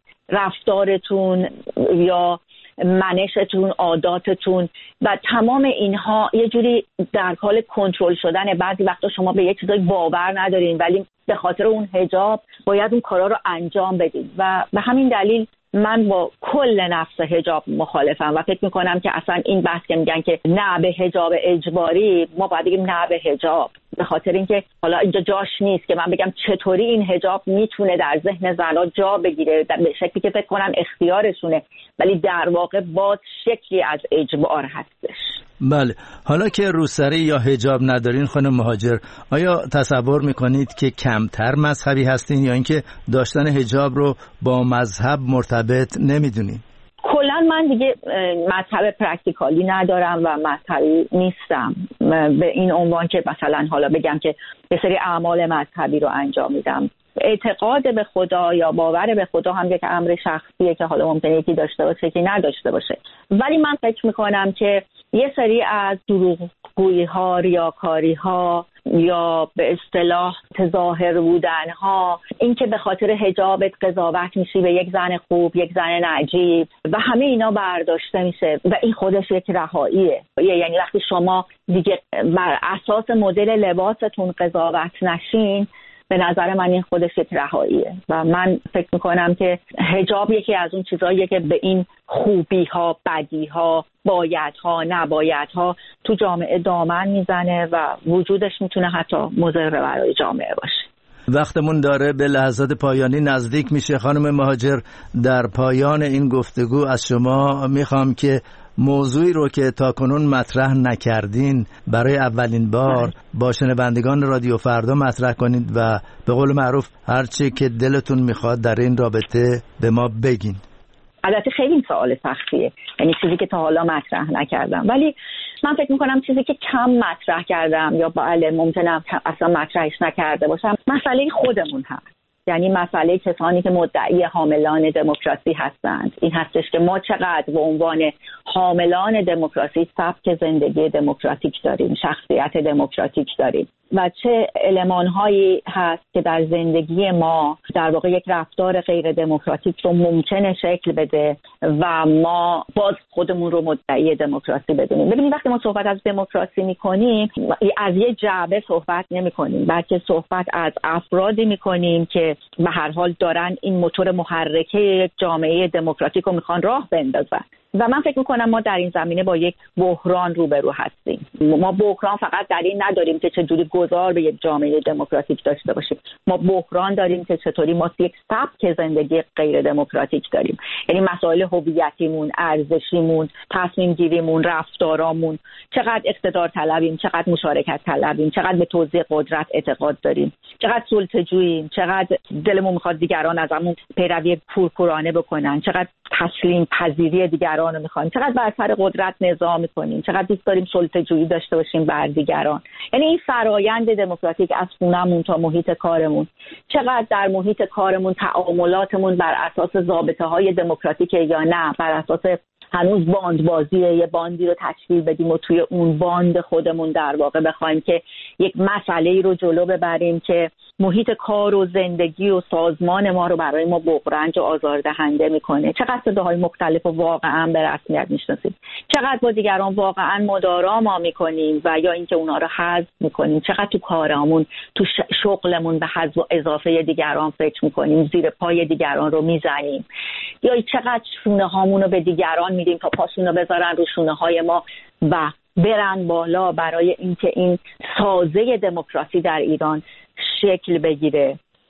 رفتارتون یا منشتون، عاداتتون و تمام اینها یه جوری در حال کنترل شدن. بعضی وقتا شما به یه چیزایی باور ندارین ولی به خاطر اون حجاب باید اون کارا رو انجام بدین و به همین دلیل من با کل نفس حجاب مخالفم و فکر میکنم که اصلا این بحث که میگن که نه به حجاب اجباری، ما باید بگیم نه به حجاب، به خاطر اینکه حالا اینجا جاش نیست که من بگم چطوری این حجاب میتونه در ذهن زنها جا بگیره به شکلی که فکر کنن اختیارشونه، ولی در واقع باز شکلی از اجبار هستش. بله، حالا که روسری یا حجاب ندارین خانم مهاجر، آیا تصور میکنید که کمتر مذهبی هستین یا اینکه داشتن حجاب رو با مذهب مرتبط نمیدونین؟ کلا من دیگه مذهب پرکتیکالی ندارم و مذهبی نیستم به این عنوان که مثلا حالا بگم که یه سری اعمال مذهبی رو انجام میدم. اعتقاد به خدا یا باور به خدا هم یک امر شخصیه که حالا ممکنه یکی داشته باشه یکی نداشته باشه، ولی من فکر میکنم که یه سری از دروغگویی ها، ریاکاری ها یا به اصطلاح تظاهر بودن ها، این که به خاطر حجابت قضاوت میشی به یک زن خوب، یک زن نجیب و همه اینا برداشته میشه و این خودش یک رهاییه. یعنی وقتی شما دیگه بر اساس مدل لباستون قضاوت نشین، به نظر من این خودش یک رهاییه و من فکر میکنم که حجاب یکی از اون چیزاییه که به این خوبی ها، بدی ها، باید ها، نباید ها تو جامعه دامن میزنه و وجودش میتونه حتی مضر برای جامعه باشه. وقتمون داره به لحظات پایانی نزدیک میشه. خانم مهاجر، در پایان این گفتگو از شما میخوام که موضوعی رو که تاکنون مطرح نکردین برای اولین بار با شنوندگان رادیو فردا مطرح کنید و به قول معروف هرچی که دلتون میخواد در این رابطه به ما بگین. البته خیلی سوال سختیه، یعنی چیزی که تا حالا مطرح نکردم، ولی من فکر میکنم چیزی که کم مطرح کردم یا بله ممکنه اصلا مطرحش نکرده باشم مسئله خودمون هست. یعنی مسئله کسانی که مدعی حاملان دموکراسی هستند این هستش که ما چقدر به عنوان حاملان دموکراسی سبک زندگی دموکراتیک داریم، شخصیت دموکراتیک داریم و چه المان‌هایی هست که در زندگی ما در واقع یک رفتار غیر دموکراتیک رو ممکنه شکل بده و ما باز خودمون رو مدعی دموکراسی بدونیم. ببینید وقتی ما صحبت از دموکراسی می‌کنیم از یه جعبه صحبت نمی‌کنیم، بلکه صحبت از افرادی می‌کنیم که به هر حال دارن این موتور محرکه یک جامعه دموکراتیک رو میخوان راه بندازن و من فکر میکنم ما در این زمینه با یک بحران روبرو هستیم. ما بحران فقط در این نداریم که چجوری گذار به یک جامعه دموکراتیک داشته باشیم، ما بحران داریم که چطوری ما یک سبک زندگی غیر دموکراتیک داریم. یعنی مسائل هویتیمون، ارزشیمون، تصمیم گیریمون، رفتارامون، چقدر اقتدار طلبیم، چقدر مشارکت طلبیم، چقدر به توزیع قدرت اعتقاد داریم، چقدر سلطه‌جوییم، چقدر دلمون میخواد دیگران ازمون پیروی پورپورانه بکنن، چقدر تسلیم پذیری دیگران رو میخوایم، چقدر بر سر قدرت نظام میکنیم، چقدر دوست داریم سلطه‌جویی داشته باشیم بر دیگران. یعنی این فرایند دموکراتیک از خونمون تا محیط کارمون، چقدر در محیط کارمون تعاملاتمون بر اساس ضابطه‌های دموکراتیک یا نه بر اساس هنوز باندبازیه، یه باندی رو تشکیل بدیم و توی اون باند خودمون در واقع بخوایم که یک مسئله‌ای رو جلو ببریم که محیط کار و زندگی و سازمان ما رو برای ما بغرنج و آزاردهنده میکنه. چقدر صداهای مختلف و واقعا به رسمیت میشناسیم، چقدر با دیگران واقعا مدارا ما میکنیم و یا اینکه اونا رو حذف میکنیم، چقدر تو کارمون، تو شغلمون به حذف و اضافه دیگران فکر میکنیم، زیر پای دیگران رو میزنیم، یا چقدر شونه هامون رو به دیگران میدیم تا پاشون رو بذارن رو شونه های ما و برن بالا برای اینکه این سازه دموکراسی در ایران شکل بگیره.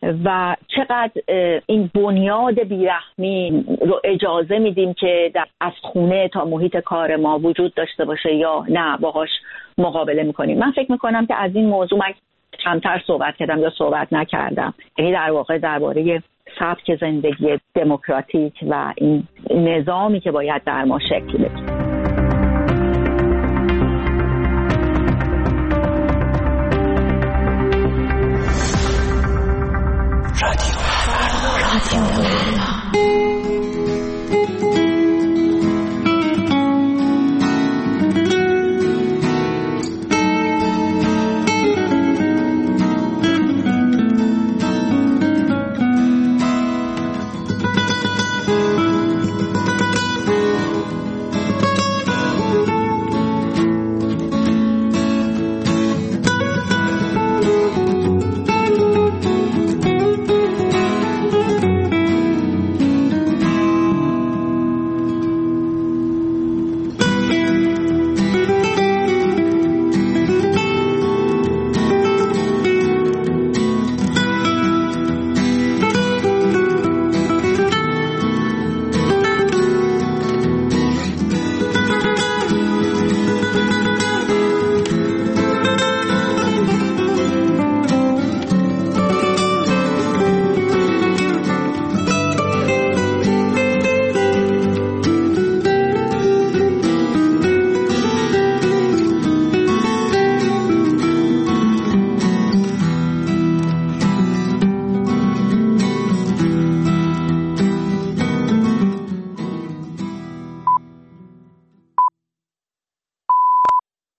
و چقدر این بنیاد بیرحمی رو اجازه میدیم که از خونه تا محیط کار ما وجود داشته باشه یا نه باهاش مقابله میکنیم. من فکر میکنم که از این موضوع من کمتر صحبت کردم یا صحبت نکردم، یعنی در واقع درباره سبک زندگی دموکراتیک و این نظامی که باید در ما شکل بگیره.